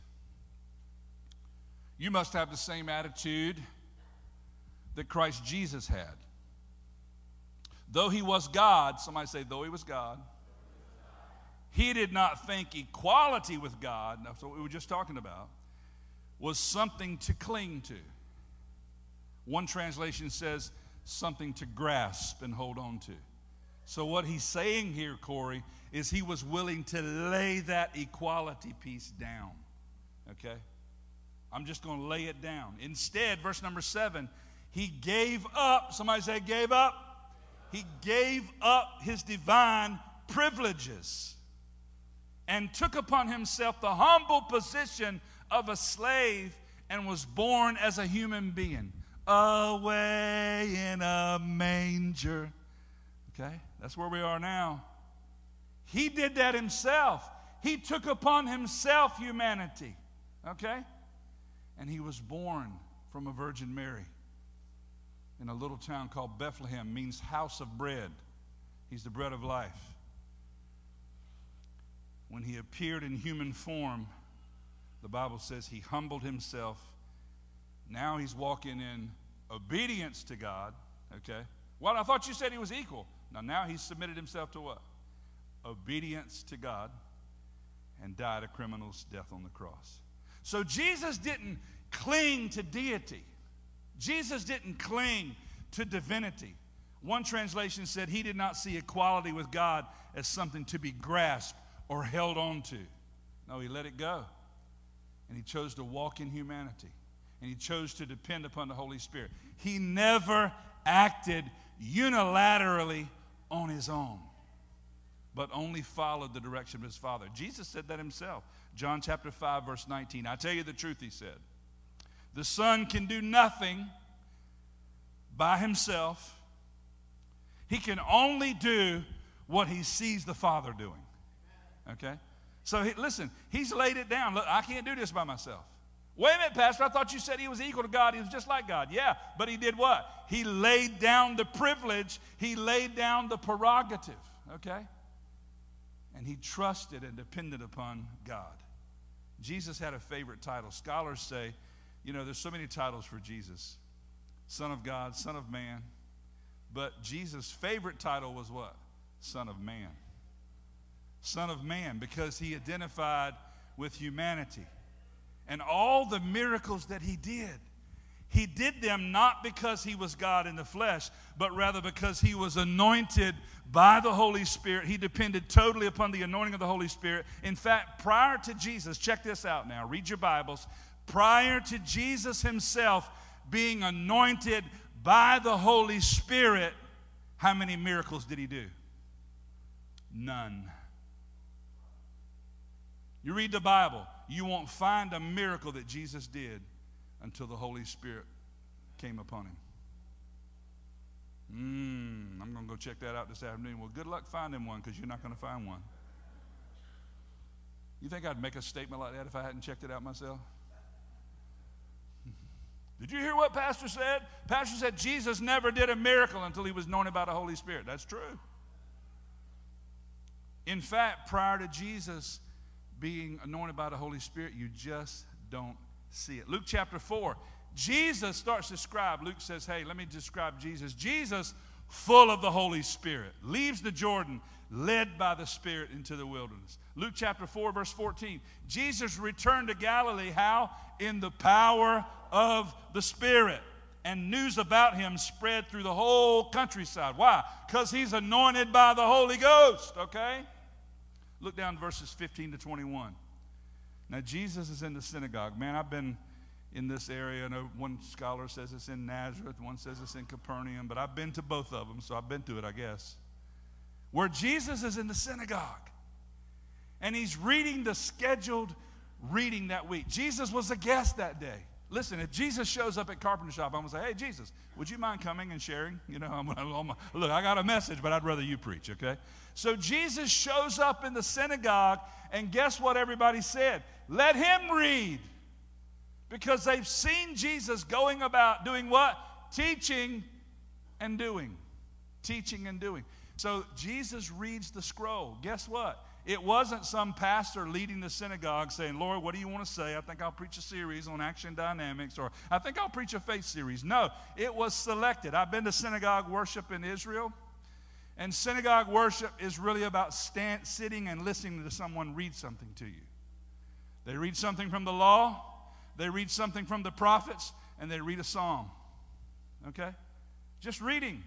You must have the same attitude that Christ Jesus had. Though he was God, somebody say, though he was God, he did not think equality with God, that's what we were just talking about, was something to cling to. One translation says something to grasp and hold on to. So what he's saying here, Corey, is he was willing to lay that equality piece down. Okay? I'm just going to lay it down. Instead, verse number seven, he gave up, somebody say gave up. He gave up his divine privileges and took upon himself the humble position of a slave and was born as a human being. Away in a manger. Okay? That's where we are now. He did that himself. He took upon himself humanity. Okay? And he was born from a Virgin Mary in a little town called Bethlehem, means house of bread. He's the bread of life. When he appeared in human form, the Bible says he humbled himself. Now he's walking in obedience to God. Okay? Well, I thought you said he was equal. Now, now he's submitted himself to what? Obedience to God, and died a criminal's death on the cross. So Jesus didn't cling to deity. Jesus didn't cling to divinity. One translation said he did not see equality with God as something to be grasped or held on to. No, he let it go. And he chose to walk in humanity. And he chose to depend upon the Holy Spirit. He never acted unilaterally on his own. but only followed the direction of his Father. Jesus said that himself. John chapter five, verse nineteen. I tell you the truth, he said. The Son can do nothing by himself. He can only do what he sees the Father doing. Okay? So he, listen, he's laid it down. Look, I can't do this by myself. Wait a minute, Pastor, I thought you said he was equal to God. He was just like God. Yeah, but he did what? He laid down the privilege. He laid down the prerogative. Okay? And he trusted and depended upon God. Jesus had a favorite title. Scholars say, you know, there's so many titles for Jesus. Son of God, Son of Man. But Jesus' favorite title was what? Son of Man. Son of Man, because he identified with humanity. And all the miracles that he did, he did them not because he was God in the flesh, but rather because he was anointed by the Holy Spirit. He depended totally upon the anointing of the Holy Spirit. In fact, prior to Jesus, check this out now, read your Bibles. Prior to Jesus himself being anointed by the Holy Spirit, how many miracles did he do? None. You read the Bible, you won't find a miracle that Jesus did until the Holy Spirit came upon him. Mm, I'm going to go check that out this afternoon. Well, good luck finding one, because you're not going to find one. You think I'd make a statement like that if I hadn't checked it out myself? Did you hear what Pastor said? Pastor said Jesus never did a miracle until he was anointed by the Holy Spirit. That's true. In fact, prior to Jesus being anointed by the Holy Spirit, you just don't see it. Luke chapter four, Jesus starts to describe. Luke says, hey, let me describe Jesus. Jesus, full of the Holy Spirit, leaves the Jordan, led by the Spirit into the wilderness. Luke chapter four, verse fourteen, Jesus returned to Galilee, how? In the power of the Spirit. And news about him spread through the whole countryside. Why? Because he's anointed by the Holy Ghost, okay? Look down verses fifteen to twenty-one. Now, Jesus is in the synagogue. Man, I've been in this area. I know one scholar says it's in Nazareth. One says it's in Capernaum. But I've been to both of them, so I've been to it, I guess. Where Jesus is in the synagogue. And he's reading the scheduled reading that week. Jesus was a guest that day. Listen, if Jesus shows up at Carpenter Shop, I'm going to say, hey, Jesus, would you mind coming and sharing? You know, I'm gonna, I'm gonna, look, I got a message, but I'd rather you preach, okay? So Jesus shows up in the synagogue, and guess what everybody said? Let him read. Because they've seen Jesus going about doing what? Teaching and doing. Teaching and doing. So Jesus reads the scroll. Guess what? It wasn't some pastor leading the synagogue saying, Lord, what do you want to say? I think I'll preach a series on action dynamics, or I think I'll preach a faith series. No, it was selected. I've been to synagogue worship in Israel, and synagogue worship is really about stand, sitting and listening to someone read something to you. They read something from the law, they read something from the prophets, and they read a psalm. Okay? Just reading.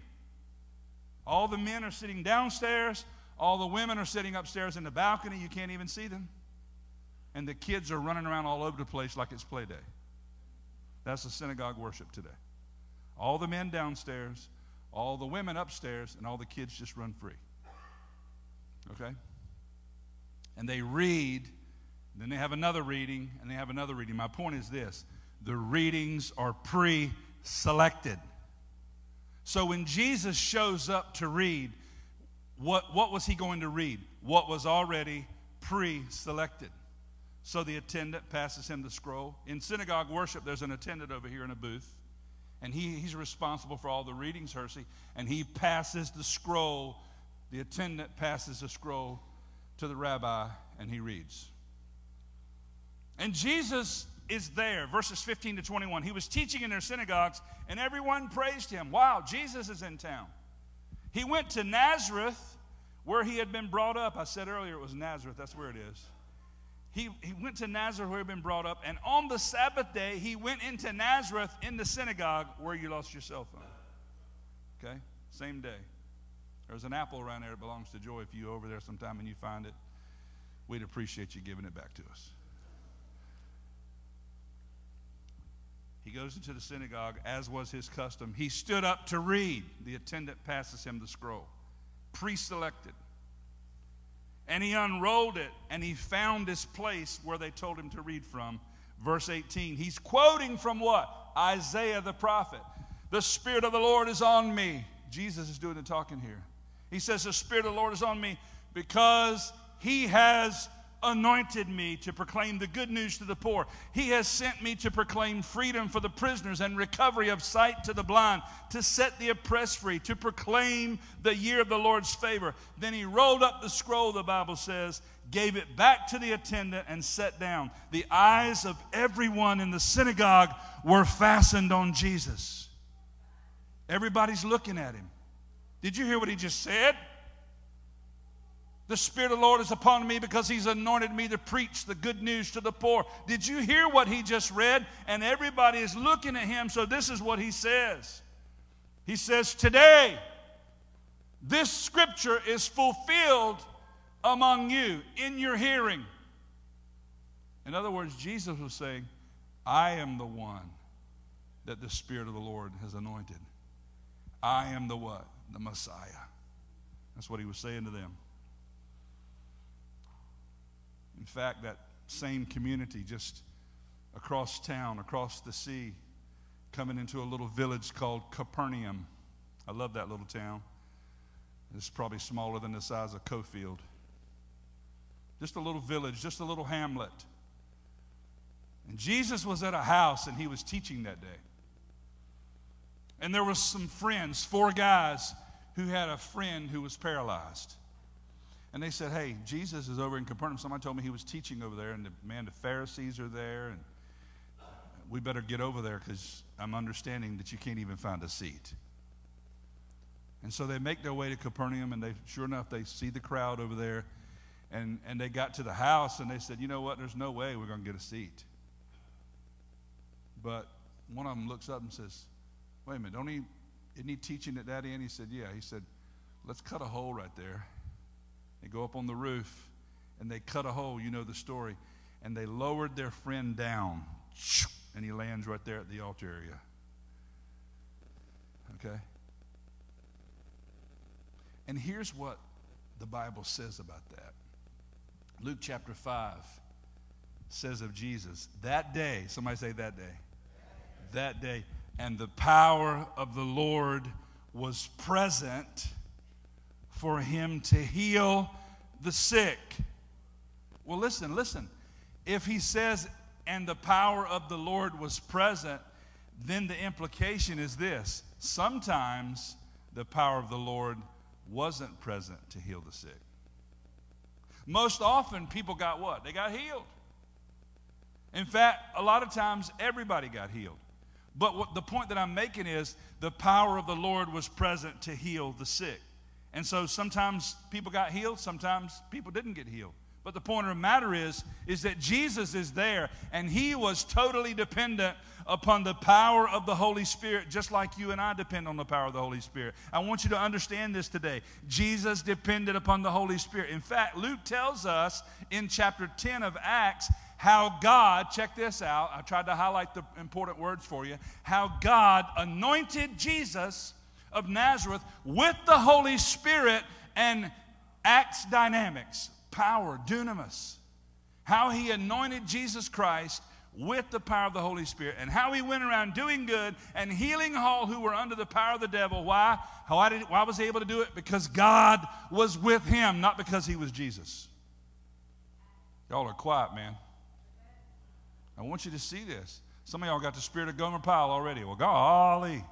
All the men are sitting downstairs. All the women are sitting upstairs in the balcony. You can't even see them. And the kids are running around all over the place like it's play day. That's the synagogue worship today. All the men downstairs, all the women upstairs, and all the kids just run free. Okay? And they read, then they have another reading, and they have another reading. My point is this. The readings are pre-selected. So when Jesus shows up to read, What, what was he going to read? What was already pre-selected. So the attendant passes him the scroll. In synagogue worship, there's an attendant over here in a booth. And he, he's responsible for all the readings, Hersey. And he passes the scroll. The attendant passes the scroll to the rabbi, and he reads. And Jesus is there, verses fifteen to twenty-one. He was teaching in their synagogues, and everyone praised him. Wow, Jesus is in town. He went to Nazareth, where he had been brought up. I said earlier it was Nazareth. That's where it is. He, he went to Nazareth, where he had been brought up. And on the Sabbath day, he went into Nazareth in the synagogue where you lost your cell phone. Okay? Same day. There's an apple around there that belongs to Joy. If you're over there sometime and you find it, we'd appreciate you giving it back to us. He goes into the synagogue, as was his custom. He stood up to read. The attendant passes him the scroll, pre-selected. And he unrolled it, and he found this place where they told him to read from. Verse eighteen. He's quoting from what? Isaiah the prophet. The Spirit of the Lord is on me. Jesus is doing the talking here. He says, the Spirit of the Lord is on me because he has anointed me to proclaim the good news to the poor. He has sent me to proclaim freedom for the prisoners and recovery of sight to the blind, to set the oppressed free, to proclaim the year of the Lord's favor. Then he rolled up the scroll, the Bible says, gave it back to the attendant, and sat down. The eyes of everyone in the synagogue were fastened on Jesus. Everybody's looking at him. Did you hear what he just said? The Spirit of the Lord is upon me because he's anointed me to preach the good news to the poor. Did you hear what he just read? And everybody is looking at him, so this is what he says. He says, today, this scripture is fulfilled among you, in your hearing. In other words, Jesus was saying, I am the one that the Spirit of the Lord has anointed. I am the what? The Messiah. That's what he was saying to them. In fact, that same community just across town, across the sea, coming into a little village called Capernaum. I love that little town. It's probably smaller than the size of Cofield. Just a little village, just a little hamlet. And Jesus was at a house and he was teaching that day. And there were some friends, four guys who had a friend who was paralyzed. And they said, hey, Jesus is over in Capernaum. Somebody told me he was teaching over there, and the, man, the Pharisees are there, and we better get over there because I'm understanding that you can't even find a seat. And so they make their way to Capernaum, and they, sure enough, they see the crowd over there, and, and they got to the house, and they said, you know what, there's no way we're going to get a seat. But one of them looks up and says, wait a minute, don't he, isn't he teaching at that end? He said, yeah. He said, let's cut a hole right there. They go up on the roof, and they cut a hole. You know the story. And they lowered their friend down, and he lands right there at the altar area. Okay? And here's what the Bible says about that. Luke chapter five says of Jesus, that day, somebody say that day. That day, and the power of the Lord was present for him to heal the sick. Well, listen, listen. If he says, and the power of the Lord was present, then the implication is this. Sometimes the power of the Lord wasn't present to heal the sick. Most often, people got what? They got healed. In fact, a lot of times, everybody got healed. But what the point that I'm making is the power of the Lord was present to heal the sick. And so sometimes people got healed, sometimes people didn't get healed. But the point of the matter is, is that Jesus is there, and he was totally dependent upon the power of the Holy Spirit, just like you and I depend on the power of the Holy Spirit. I want you to understand this today. Jesus depended upon the Holy Spirit. In fact, Luke tells us in chapter ten of Acts how God, check this out, I tried to highlight the important words for you, how God anointed Jesus of Nazareth with the Holy Spirit and Acts dynamics, power, dunamis. How he anointed Jesus Christ with the power of the Holy Spirit, and how he went around doing good and healing all who were under the power of the devil. Why? Why, did, why was he able to do it? Because God was with him, not because he was Jesus. Y'all are quiet, man. I want you to see this. Some of y'all got the spirit of Gomer Pyle already. Well, golly.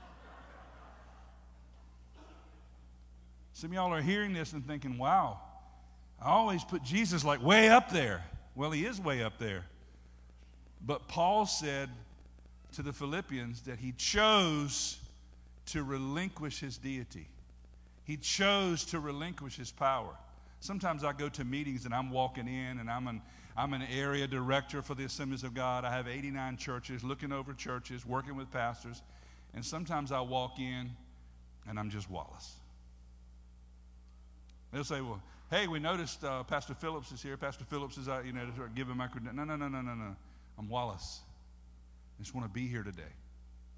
Some of y'all are hearing this and thinking, wow, I always put Jesus like way up there. Well, he is way up there. But Paul said to the Philippians that he chose to relinquish his deity. He chose to relinquish his power. Sometimes I go to meetings and I'm walking in and I'm an, I'm an area director for the Assemblies of God. I have eighty-nine churches, looking over churches, working with pastors. And sometimes I walk in and I'm just Wallace. They'll say, well, hey, we noticed uh, Pastor Phillips is here. Pastor Phillips is out, you know, to give him my credentials. No, no, no, no, no, no. I'm Wallace. I just want to be here today.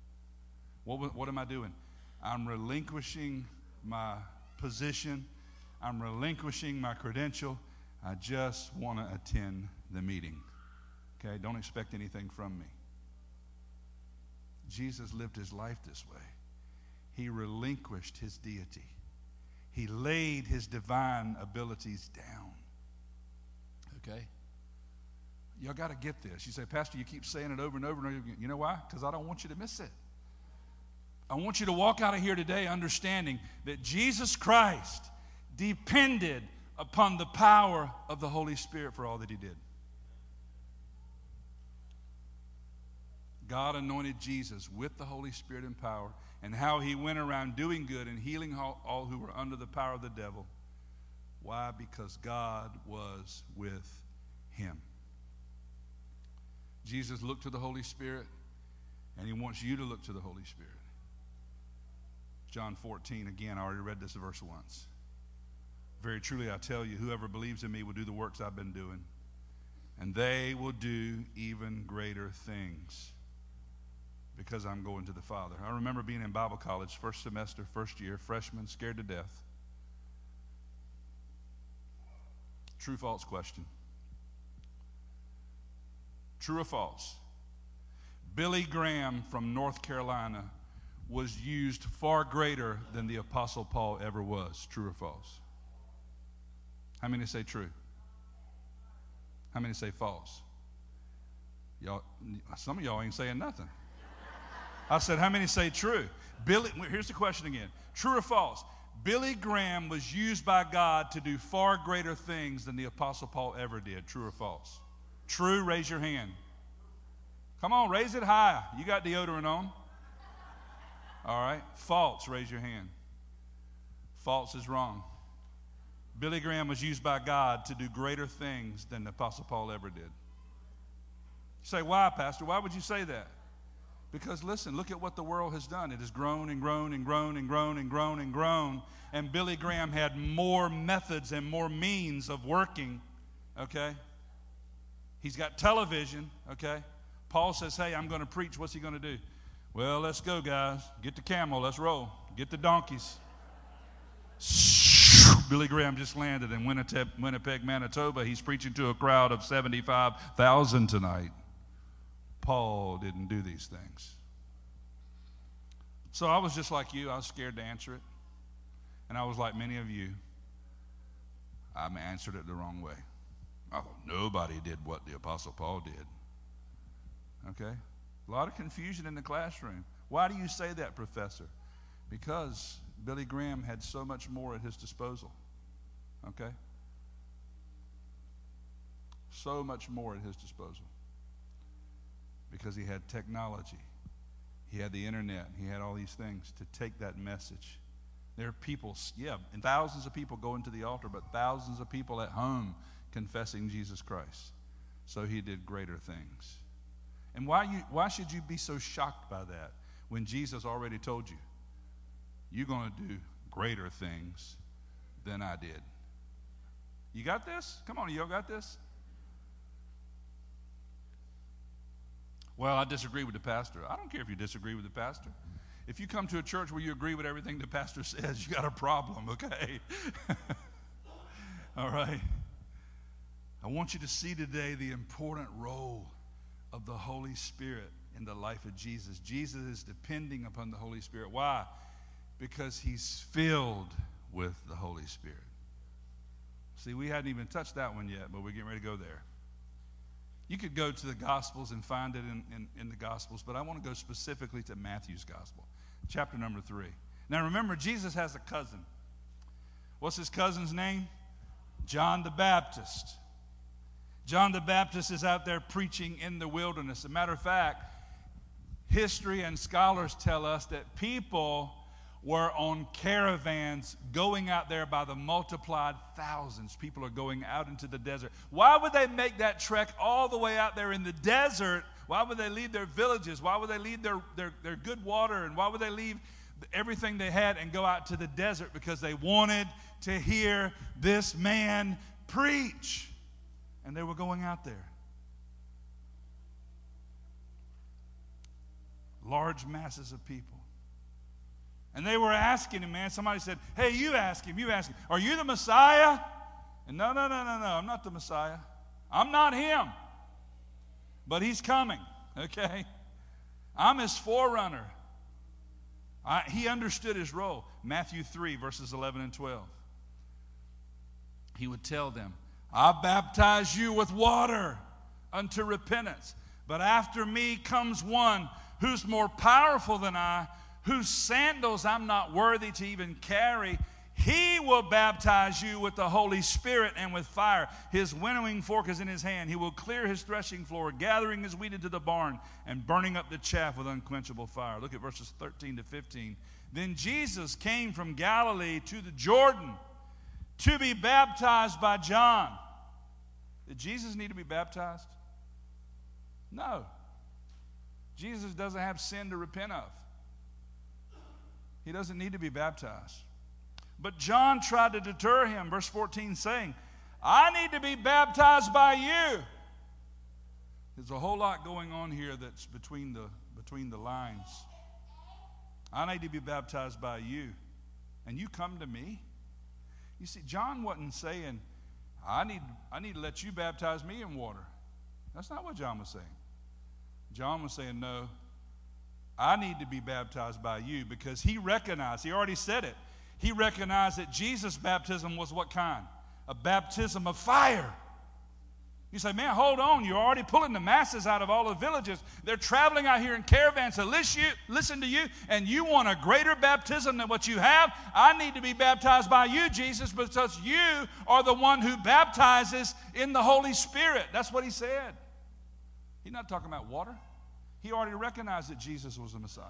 What, what am I doing? I'm relinquishing my position. I'm relinquishing my credential. I just want to attend the meeting. Okay? Don't expect anything from me. Jesus lived his life this way. He relinquished his deity. He laid his divine abilities down. Okay? Y'all got to get this. You say, Pastor, you keep saying it over and over and over again. You know why? Because I don't want you to miss it. I want you to walk out of here today understanding that Jesus Christ depended upon the power of the Holy Spirit for all that he did. God anointed Jesus with the Holy Spirit and power, and how he went around doing good and healing all, all who were under the power of the devil. Why? Because God was with him. Jesus looked to the Holy Spirit, and he wants you to look to the Holy Spirit. John fourteen, again, I already read this verse once. Very truly I tell you, whoever believes in me will do the works I've been doing, and they will do even greater things, because I'm going to the Father. I remember being in Bible college, first semester, first year, freshman, scared to death. True, false question. True or false? Billy Graham from North Carolina was used far greater than the Apostle Paul ever was. True or false? How many say true? How many say false? Y'all, some of y'all ain't saying nothing. I said, how many say true? Billy, here's the question again. True or false? Billy Graham was used by God to do far greater things than the Apostle Paul ever did. True or false? True, raise your hand. Come on, raise it high. You got deodorant on. All right. False, raise your hand. False is wrong. Billy Graham was used by God to do greater things than the Apostle Paul ever did. You say, why, Pastor? Why would you say that? Because listen, look at what the world has done. It has grown and grown and grown and grown and grown and grown. And Billy Graham had more methods and more means of working, okay? He's got television, okay? Paul says, hey, I'm going to preach. What's he going to do? Well, let's go, guys. Get the camel. Let's roll. Get the donkeys. Billy Graham just landed in Winnipeg, Winnipeg, Manitoba. He's preaching to a crowd of seventy-five thousand tonight. Paul didn't do these things. So I was just like you. I was scared to answer it. And I was like many of you. I answered it the wrong way. I thought nobody did what the Apostle Paul did. Okay? A lot of confusion in the classroom. Why do you say that, Professor? Because Billy Graham had so much more at his disposal. Okay? So much more at his disposal. Because he had technology. He had the internet. He had all these things to take that message. There are people, yeah, and thousands of people going to the altar, but thousands of people at home confessing Jesus Christ. So he did greater things. And why you why should you be so shocked by that when Jesus already told you, you're going to do greater things than I did? You got this? Come on, y'all got this? Well, I disagree with the pastor. I don't care if you disagree with the pastor. If you come to a church where you agree with everything the pastor says, you got a problem, okay? All right. I want you to see today the important role of the Holy Spirit in the life of Jesus. Jesus is depending upon the Holy Spirit. Why? Because he's filled with the Holy Spirit. See, we hadn't even touched that one yet, but we're getting ready to go there. You could go to the Gospels and find it in, in, in the Gospels, but I want to go specifically to Matthew's Gospel, chapter number three. Now remember, Jesus has a cousin. What's his cousin's name? John the Baptist. John the Baptist is out there preaching in the wilderness. As a matter of fact, history and scholars tell us that people were on caravans going out there by the multiplied thousands. People are going out into the desert. Why would they make that trek all the way out there in the desert? Why would they leave their villages? Why would they leave their, their, their good water? And why would they leave everything they had and go out to the desert? Because they wanted to hear this man preach. And they were going out there. Large masses of people. And they were asking him, man. Somebody said, hey, you ask him, you ask him. Are you the Messiah? And no, no, no, no, no. I'm not the Messiah. I'm not him. But he's coming, okay? I'm his forerunner. I, he understood his role. Matthew three, verses eleven and twelve. He would tell them, I baptize you with water unto repentance. But after me comes one who's more powerful than I, whose sandals I'm not worthy to even carry. He will baptize you with the Holy Spirit and with fire. His winnowing fork is in his hand. He will clear his threshing floor, gathering his wheat into the barn and burning up the chaff with unquenchable fire. Look at verses thirteen to fifteen. Then Jesus came from Galilee to the Jordan to be baptized by John. Did Jesus need to be baptized? No. Jesus doesn't have sin to repent of. He doesn't need to be baptized. But John tried to deter him, verse fourteen, saying, I need to be baptized by you. There's a whole lot going on here that's between the, between the lines. I need to be baptized by you, and you come to me? You see, John wasn't saying, I need, I need to let you baptize me in water. That's not what John was saying. John was saying, no, I need to be baptized by you, because he recognized, he already said it, he recognized that Jesus' baptism was what kind? A baptism of fire. You say, man, hold on. You're already pulling the masses out of all the villages. They're traveling out here in caravans to listen to you, and you want a greater baptism than what you have? I need to be baptized by you, Jesus, because you are the one who baptizes in the Holy Spirit. That's what he said. He's not talking about water. He already recognized that Jesus was the Messiah.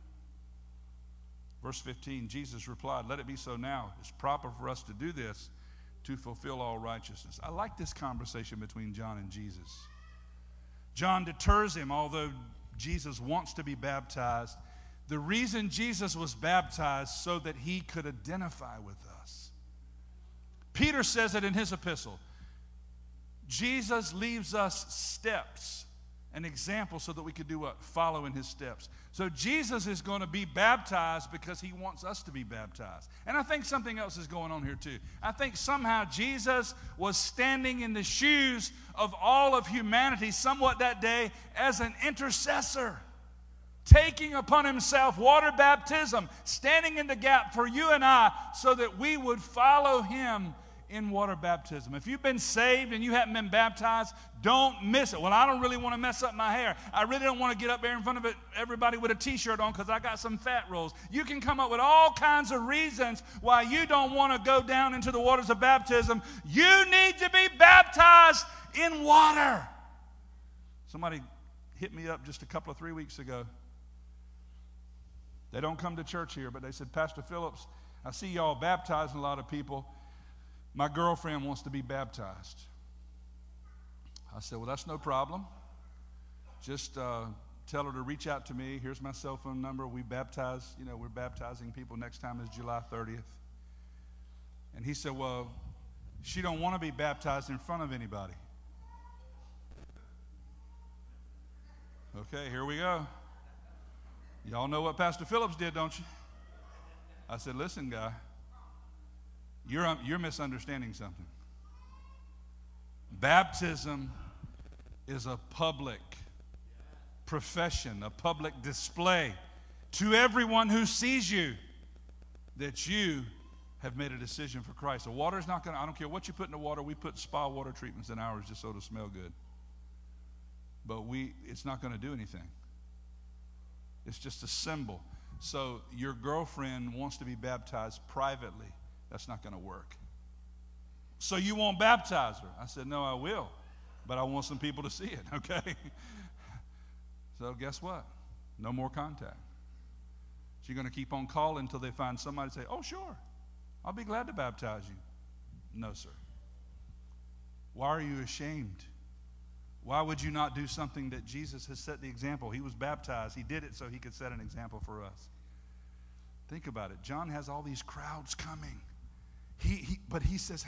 Verse fifteen, Jesus replied, let it be so now. It's proper for us to do this to fulfill all righteousness. I like this conversation between John and Jesus. John deters him, although Jesus wants to be baptized. The reason Jesus was baptized so that he could identify with us. Peter says it in his epistle. Jesus leaves us steps, an example, so that we could do what? Follow in his steps. So Jesus is going to be baptized because he wants us to be baptized. And I think something else is going on here too. I think somehow Jesus was standing in the shoes of all of humanity somewhat that day as an intercessor, taking upon himself water baptism, standing in the gap for you and I so that we would follow him in water baptism. If you've been saved and you haven't been baptized, don't miss it. Well, I don't really want to mess up my hair. I really don't want to get up there in front of it, everybody with a t-shirt on because I got some fat rolls. You can come up with all kinds of reasons why you don't want to go down into the waters of baptism. You need to be baptized in water. Somebody hit me up just a couple of three weeks ago. They don't come to church here, but they said, Pastor Phillips, I see y'all baptizing a lot of people. My girlfriend wants to be baptized. I said, well, that's no problem. Just uh, tell her to reach out to me. Here's my cell phone number. We baptize, you know, we're baptizing people. Next time is July thirtieth. And he said, well, she don't want to be baptized in front of anybody. Okay, here we go. Y'all know what Pastor Phillips did, don't you? I said, listen, guy. You're, um, you're misunderstanding something. Baptism is a public profession, a public display to everyone who sees you that you have made a decision for Christ. The water's not going to, I don't care what you put in the water. We put spa water treatments in ours just so it'll smell good. But we, it's not going to do anything. It's just a symbol. So your girlfriend wants to be baptized privately. That's not going to work. So you won't baptize her? I said, no, I will. But I want some people to see it, okay? So guess what? No more contact. She's going to keep on calling until they find somebody to say, oh, sure, I'll be glad to baptize you. No, sir. Why are you ashamed? Why would you not do something that Jesus has set the example? He was baptized. He did it so he could set an example for us. Think about it. John has all these crowds coming. He, he, but he says, hey,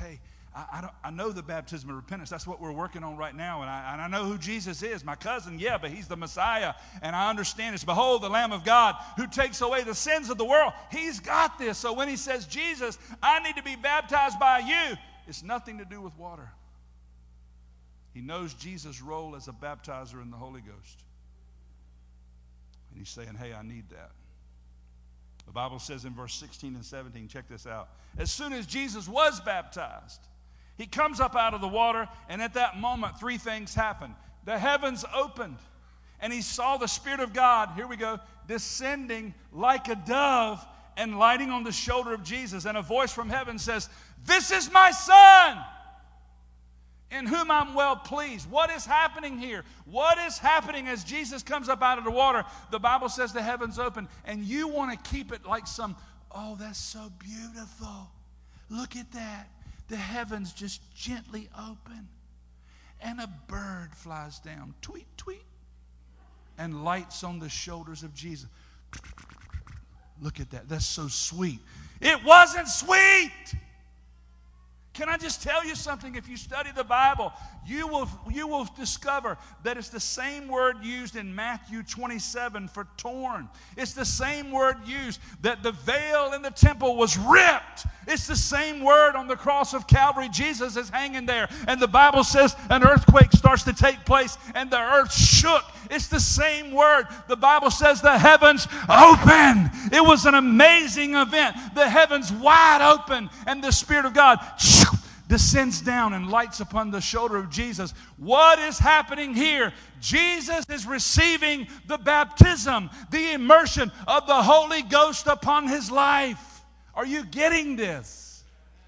I, I, don't, I know the baptism of repentance. That's what we're working on right now. And I, and I know who Jesus is. My cousin, yeah, but he's the Messiah. And I understand this. Behold, the Lamb of God who takes away the sins of the world. He's got this. So when he says, Jesus, I need to be baptized by you, it's nothing to do with water. He knows Jesus' role as a baptizer in the Holy Ghost. And he's saying, hey, I need that. The Bible says in verse sixteen and seventeen, check this out. As soon as Jesus was baptized, he comes up out of the water, and at that moment, three things happened. The heavens opened, and he saw the Spirit of God, here we go, descending like a dove and lighting on the shoulder of Jesus. And a voice from heaven says, this is my Son, in whom I'm well pleased. What is happening here? What is happening as Jesus comes up out of the water? The Bible says the heavens open, and you want to keep it like some, oh, that's so beautiful. Look at that. The heavens just gently open, and a bird flies down, tweet, tweet, and lights on the shoulders of Jesus. Look at that. That's so sweet. It wasn't sweet. Can I just tell you something? If you study the Bible, you will, you will discover that it's the same word used in Matthew twenty-seven for torn. It's the same word used that the veil in the temple was ripped. It's the same word on the cross of Calvary. Jesus is hanging there, and the Bible says an earthquake starts to take place, and the earth shook. It's the same word. The Bible says the heavens open. It was an amazing event. The heavens wide open, and the Spirit of God descends down and lights upon the shoulder of Jesus. What is happening here? Jesus is receiving the baptism, the immersion of the Holy Ghost upon his life. Are you getting this?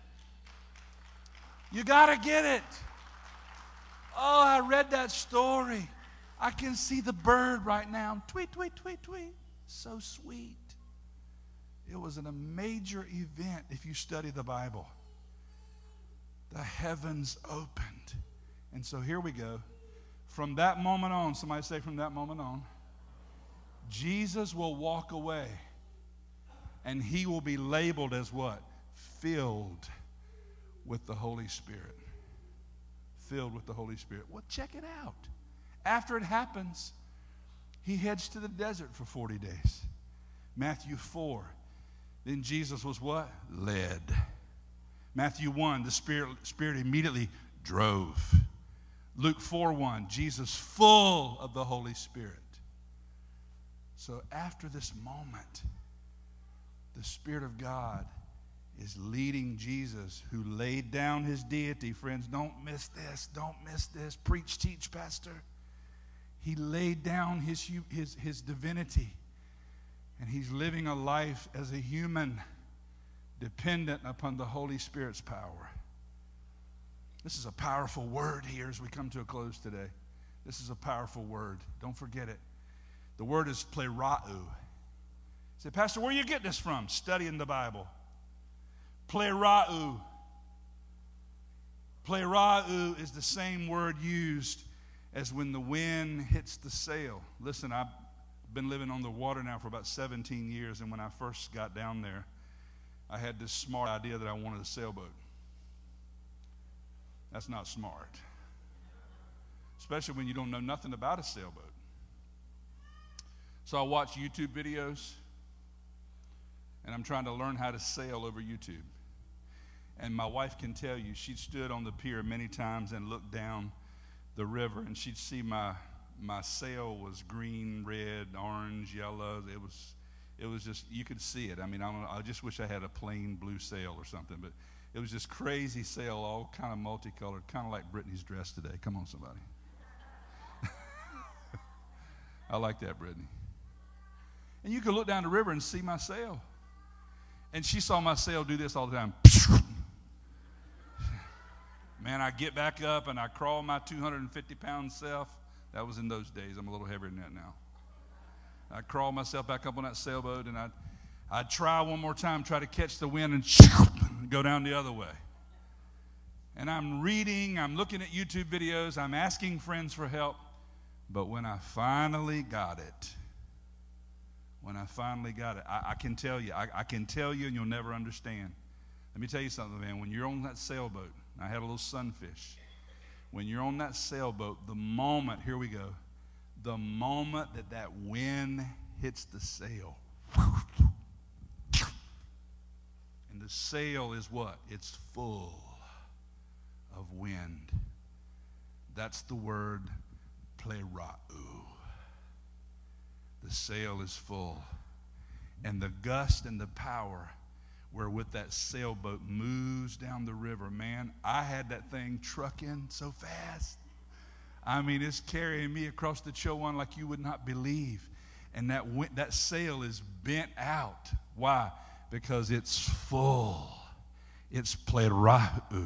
You got to get it. Oh, I read that story. I can see the bird right now. Tweet, tweet, tweet, tweet. So sweet. It was a major event if you study the Bible. The heavens opened. And so here we go. From that moment on, somebody say from that moment on, Jesus will walk away, and he will be labeled as what? Filled with the Holy Spirit. Filled with the Holy Spirit. Well, check it out. After it happens, he heads to the desert for forty days. Matthew four. Then Jesus was what? Led. Matthew one, the Spirit, Spirit immediately drove. Luke four one, Jesus full of the Holy Spirit. So after this moment, the Spirit of God is leading Jesus, who laid down his deity. Friends, don't miss this. Don't miss this. Preach, teach, pastor. He laid down his, his, his divinity, and he's living a life as a human, dependent upon the Holy Spirit's power. This is a powerful word here as we come to a close today. This is a powerful word. Don't forget it. The word is plerao. Say, Pastor, where you get this from? Studying the Bible. Plerao. Plerao is the same word used as when the wind hits the sail. Listen, I've been living on the water now for about seventeen years, and when I first got down there, I had this smart idea that I wanted a sailboat. That's not smart, especially when you don't know nothing about a sailboat. So I watch YouTube videos, and I'm trying to learn how to sail over YouTube. And my wife can tell you, she stood on the pier many times and looked down the river, and she'd see my my sail was green, red, orange, yellow. It was it was just, you could see it. I mean, I don't know, I just wish I had a plain blue sail or something, but it was just crazy sail, all kind of multicolored, kind of like Brittany's dress today. Come on, somebody. I like that, Brittany. And you could look down the river and see my sail. And she saw my sail do this all the time. Man, I get back up and I crawl my two hundred fifty pound self. That was in those days. I'm a little heavier than that now. I crawl myself back up on that sailboat, and I'd, I'd try one more time, try to catch the wind and go down the other way. And I'm reading, I'm looking at YouTube videos, I'm asking friends for help. But when I finally got it, when I finally got it, I, I can tell you, I, I can tell you, and you'll never understand. Let me tell you something, man. When you're on that sailboat, I had a little sunfish. When you're on that sailboat, the moment, here we go, the moment that that wind hits the sail, and the sail is what? It's full of wind. That's the word plerau. The sail is full. And the gust and the power wherewith that sailboat moves down the river, man, I had that thing trucking so fast. I mean, it's carrying me across the Chowan like you would not believe. And that that sail is bent out. Why? Because it's full. It's plerau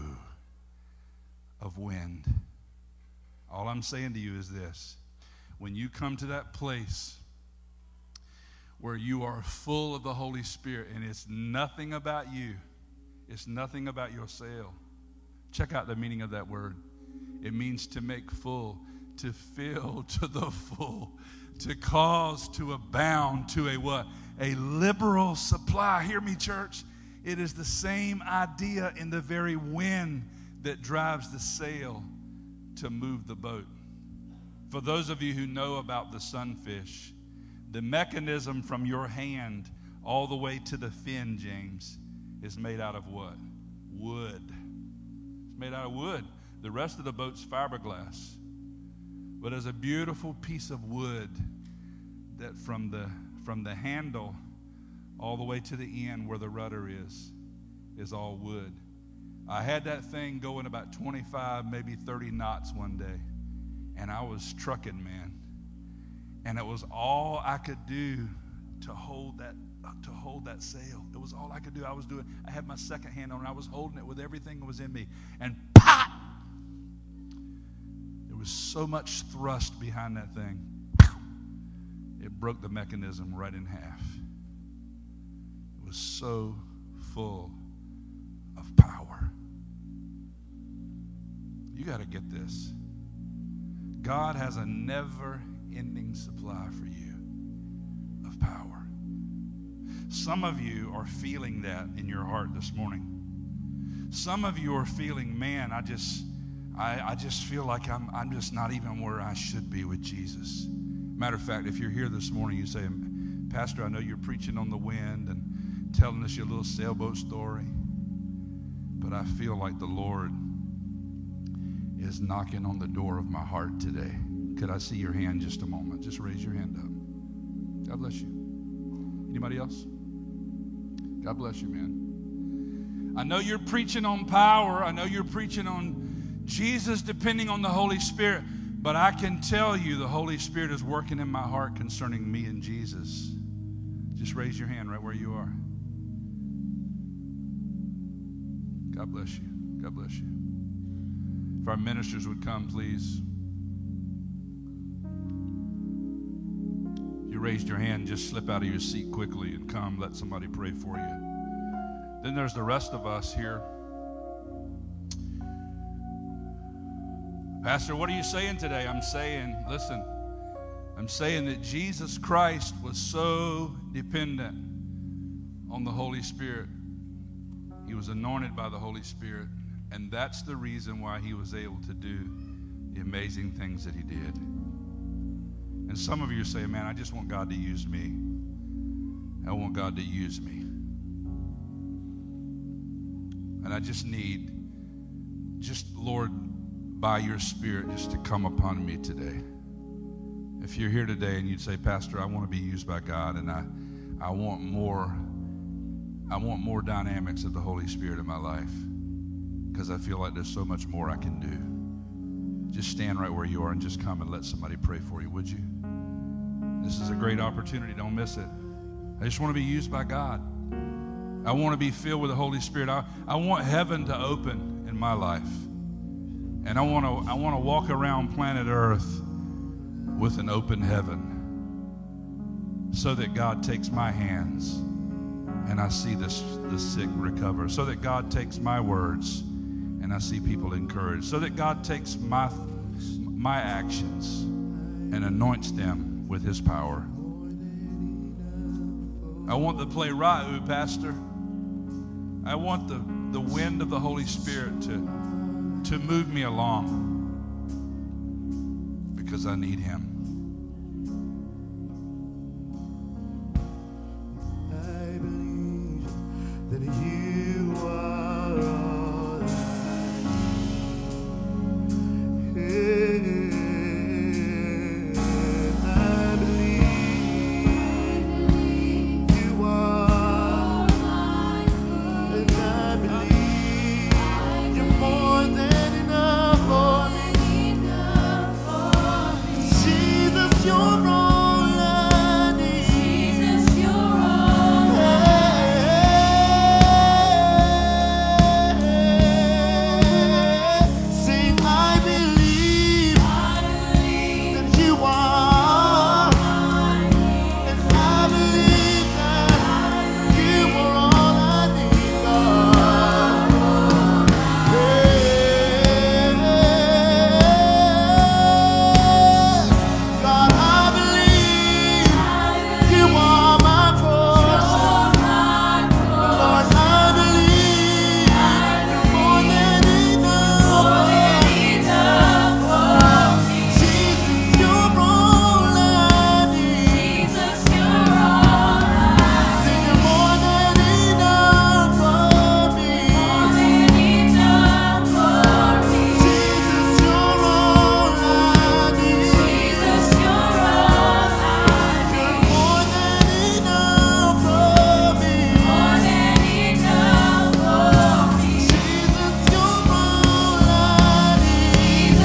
of wind. All I'm saying to you is this. When you come to that place where you are full of the Holy Spirit and it's nothing about you, it's nothing about your sail. Check out the meaning of that word. It means to make full, to fill to the full, to cause to abound to a what? A liberal supply. Hear me, church. It is the same idea in the very wind that drives the sail to move the boat. For those of you who know about the sunfish, the mechanism from your hand all the way to the fin, James, is made out of what? Wood. It's made out of wood. The rest of the boat's fiberglass. But there's a beautiful piece of wood that from the from the handle all the way to the end where the rudder is, is all wood. I had that thing going about twenty-five, maybe thirty knots one day, and I was trucking, man. And it was all I could do to hold that to hold that sail. It was all I could do. I was doing. I had my second hand on it. I was holding it with everything that was in me. And pop! There was so much thrust behind that thing. It broke the mechanism right in half. It was so full of power. You got to get this. God has a never-ending supply for you of power. Some of you are feeling that in your heart this morning. Some of you are feeling, man, I just, I, I just feel like I'm, I'm just not even where I should be with Jesus. Matter of fact, if you're here this morning, you say, Pastor, I know you're preaching on the wind and telling us your little sailboat story, but I feel like the Lord is knocking on the door of my heart today. Could I see your hand just a moment? Just raise your hand up. God bless you. Anybody else? God bless you, man. I know you're preaching on power. I know you're preaching on Jesus depending on the Holy Spirit. But I can tell you the Holy Spirit is working in my heart concerning me and Jesus. Just raise your hand right where you are. God bless you. God bless you. If our ministers would come, please. If you raised your hand, just slip out of your seat quickly and come. Let somebody pray for you. Then there's the rest of us here. Pastor, what are you saying today? I'm saying, listen, I'm saying that Jesus Christ was so dependent on the Holy Spirit. He was anointed by the Holy Spirit, and that's the reason why he was able to do the amazing things that he did. And some of you say, man, I just want God to use me. I want God to use me. And I just need, just Lord, by your Spirit, just to come upon me today. If you're here today and you'd say, Pastor, I want to be used by God, and I, I want more, I want more dynamics of the Holy Spirit in my life, because I feel like there's so much more I can do. Just stand right where you are and just come and let somebody pray for you, would you? This is a great opportunity. Don't miss it. I just want to be used by God. I want to be filled with the Holy Spirit. I, I want heaven to open in my life. And I want to I want to walk around planet Earth with an open heaven, so that God takes my hands and I see this the sick recover, so that God takes my words and I see people encouraged, so that God takes my my actions and anoints them with his power. I want the plerau, Pastor. I want the, the wind of the Holy Spirit to to move me along because I need him. I believe that you are all I need. I believe you are, and I believe you're more than enough for me. Jesus, you're all I need. Sing, I believe that you are, and I believe that you are all I need, God. God, I believe you are my portion. Lord, I believe you're more than enough. Jesus, you're all I need. Sing, you're more than enough for me. Jesus, you're all I need. You're more than enough for me. Jesus, you're all I need.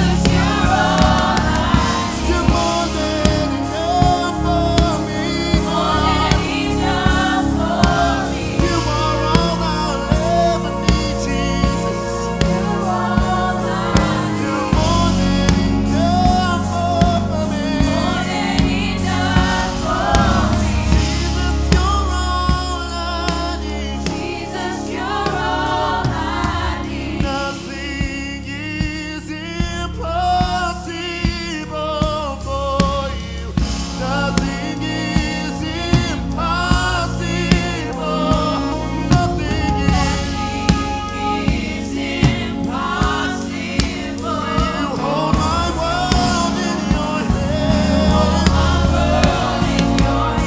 You're more than enough for me. You are all I'll ever need, Jesus. You're more than enough for me. Jesus, you're all I need. Nothing is impossible for you. Nothing is impossible. Nothing is impossible. You hold my world in your hand. Nothing is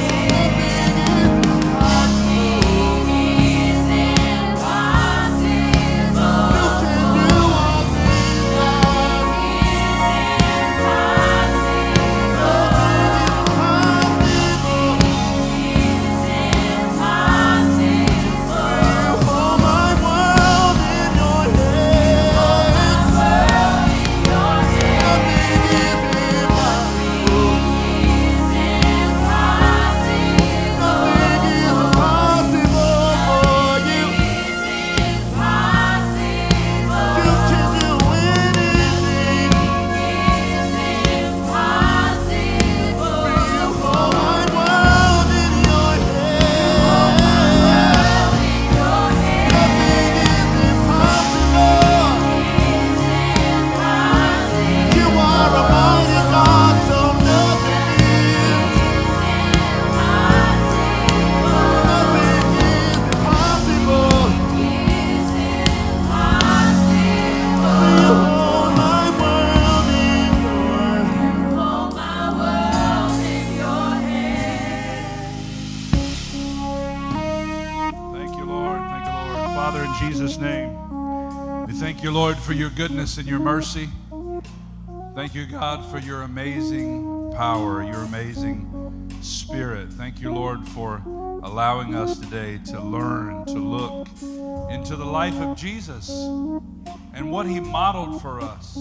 Thank you, Lord. Thank you, Lord. Father, in Jesus' name, we thank you, Lord, for your goodness and your mercy. Thank you, God, for your amazing power, your amazing spirit. Thank you, Lord, for allowing us today to learn, to look into the life of Jesus and what he modeled for us.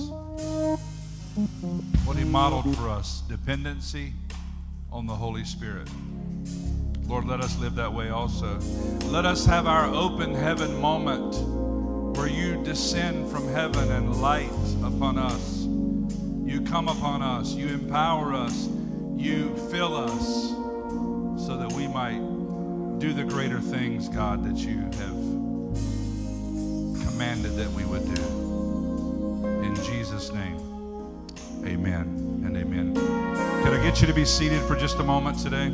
What he modeled for us, dependency on the Holy Spirit. Lord, let us live that way also. Let us have our open heaven moment where you descend from heaven and light upon us. You come upon us, you empower us, you fill us so that we might do the greater things, God, that you have commanded that we would do. In Jesus' name, amen and amen. Can I get you to be seated for just a moment today?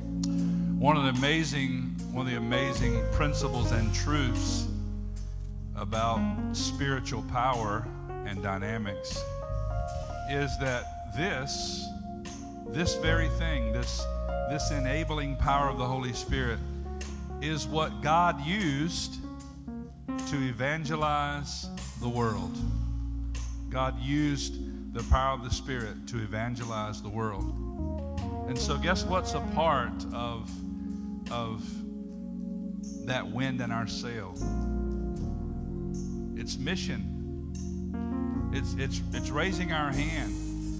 One of the amazing, one of the amazing principles and truths about spiritual power and dynamics is that this, this very thing, this, this enabling power of the Holy Spirit is what God used to evangelize the world. God used the power of the Spirit to evangelize the world. And so guess what's a part of, of that wind in our sail? It's mission. It's, it's, it's raising our hand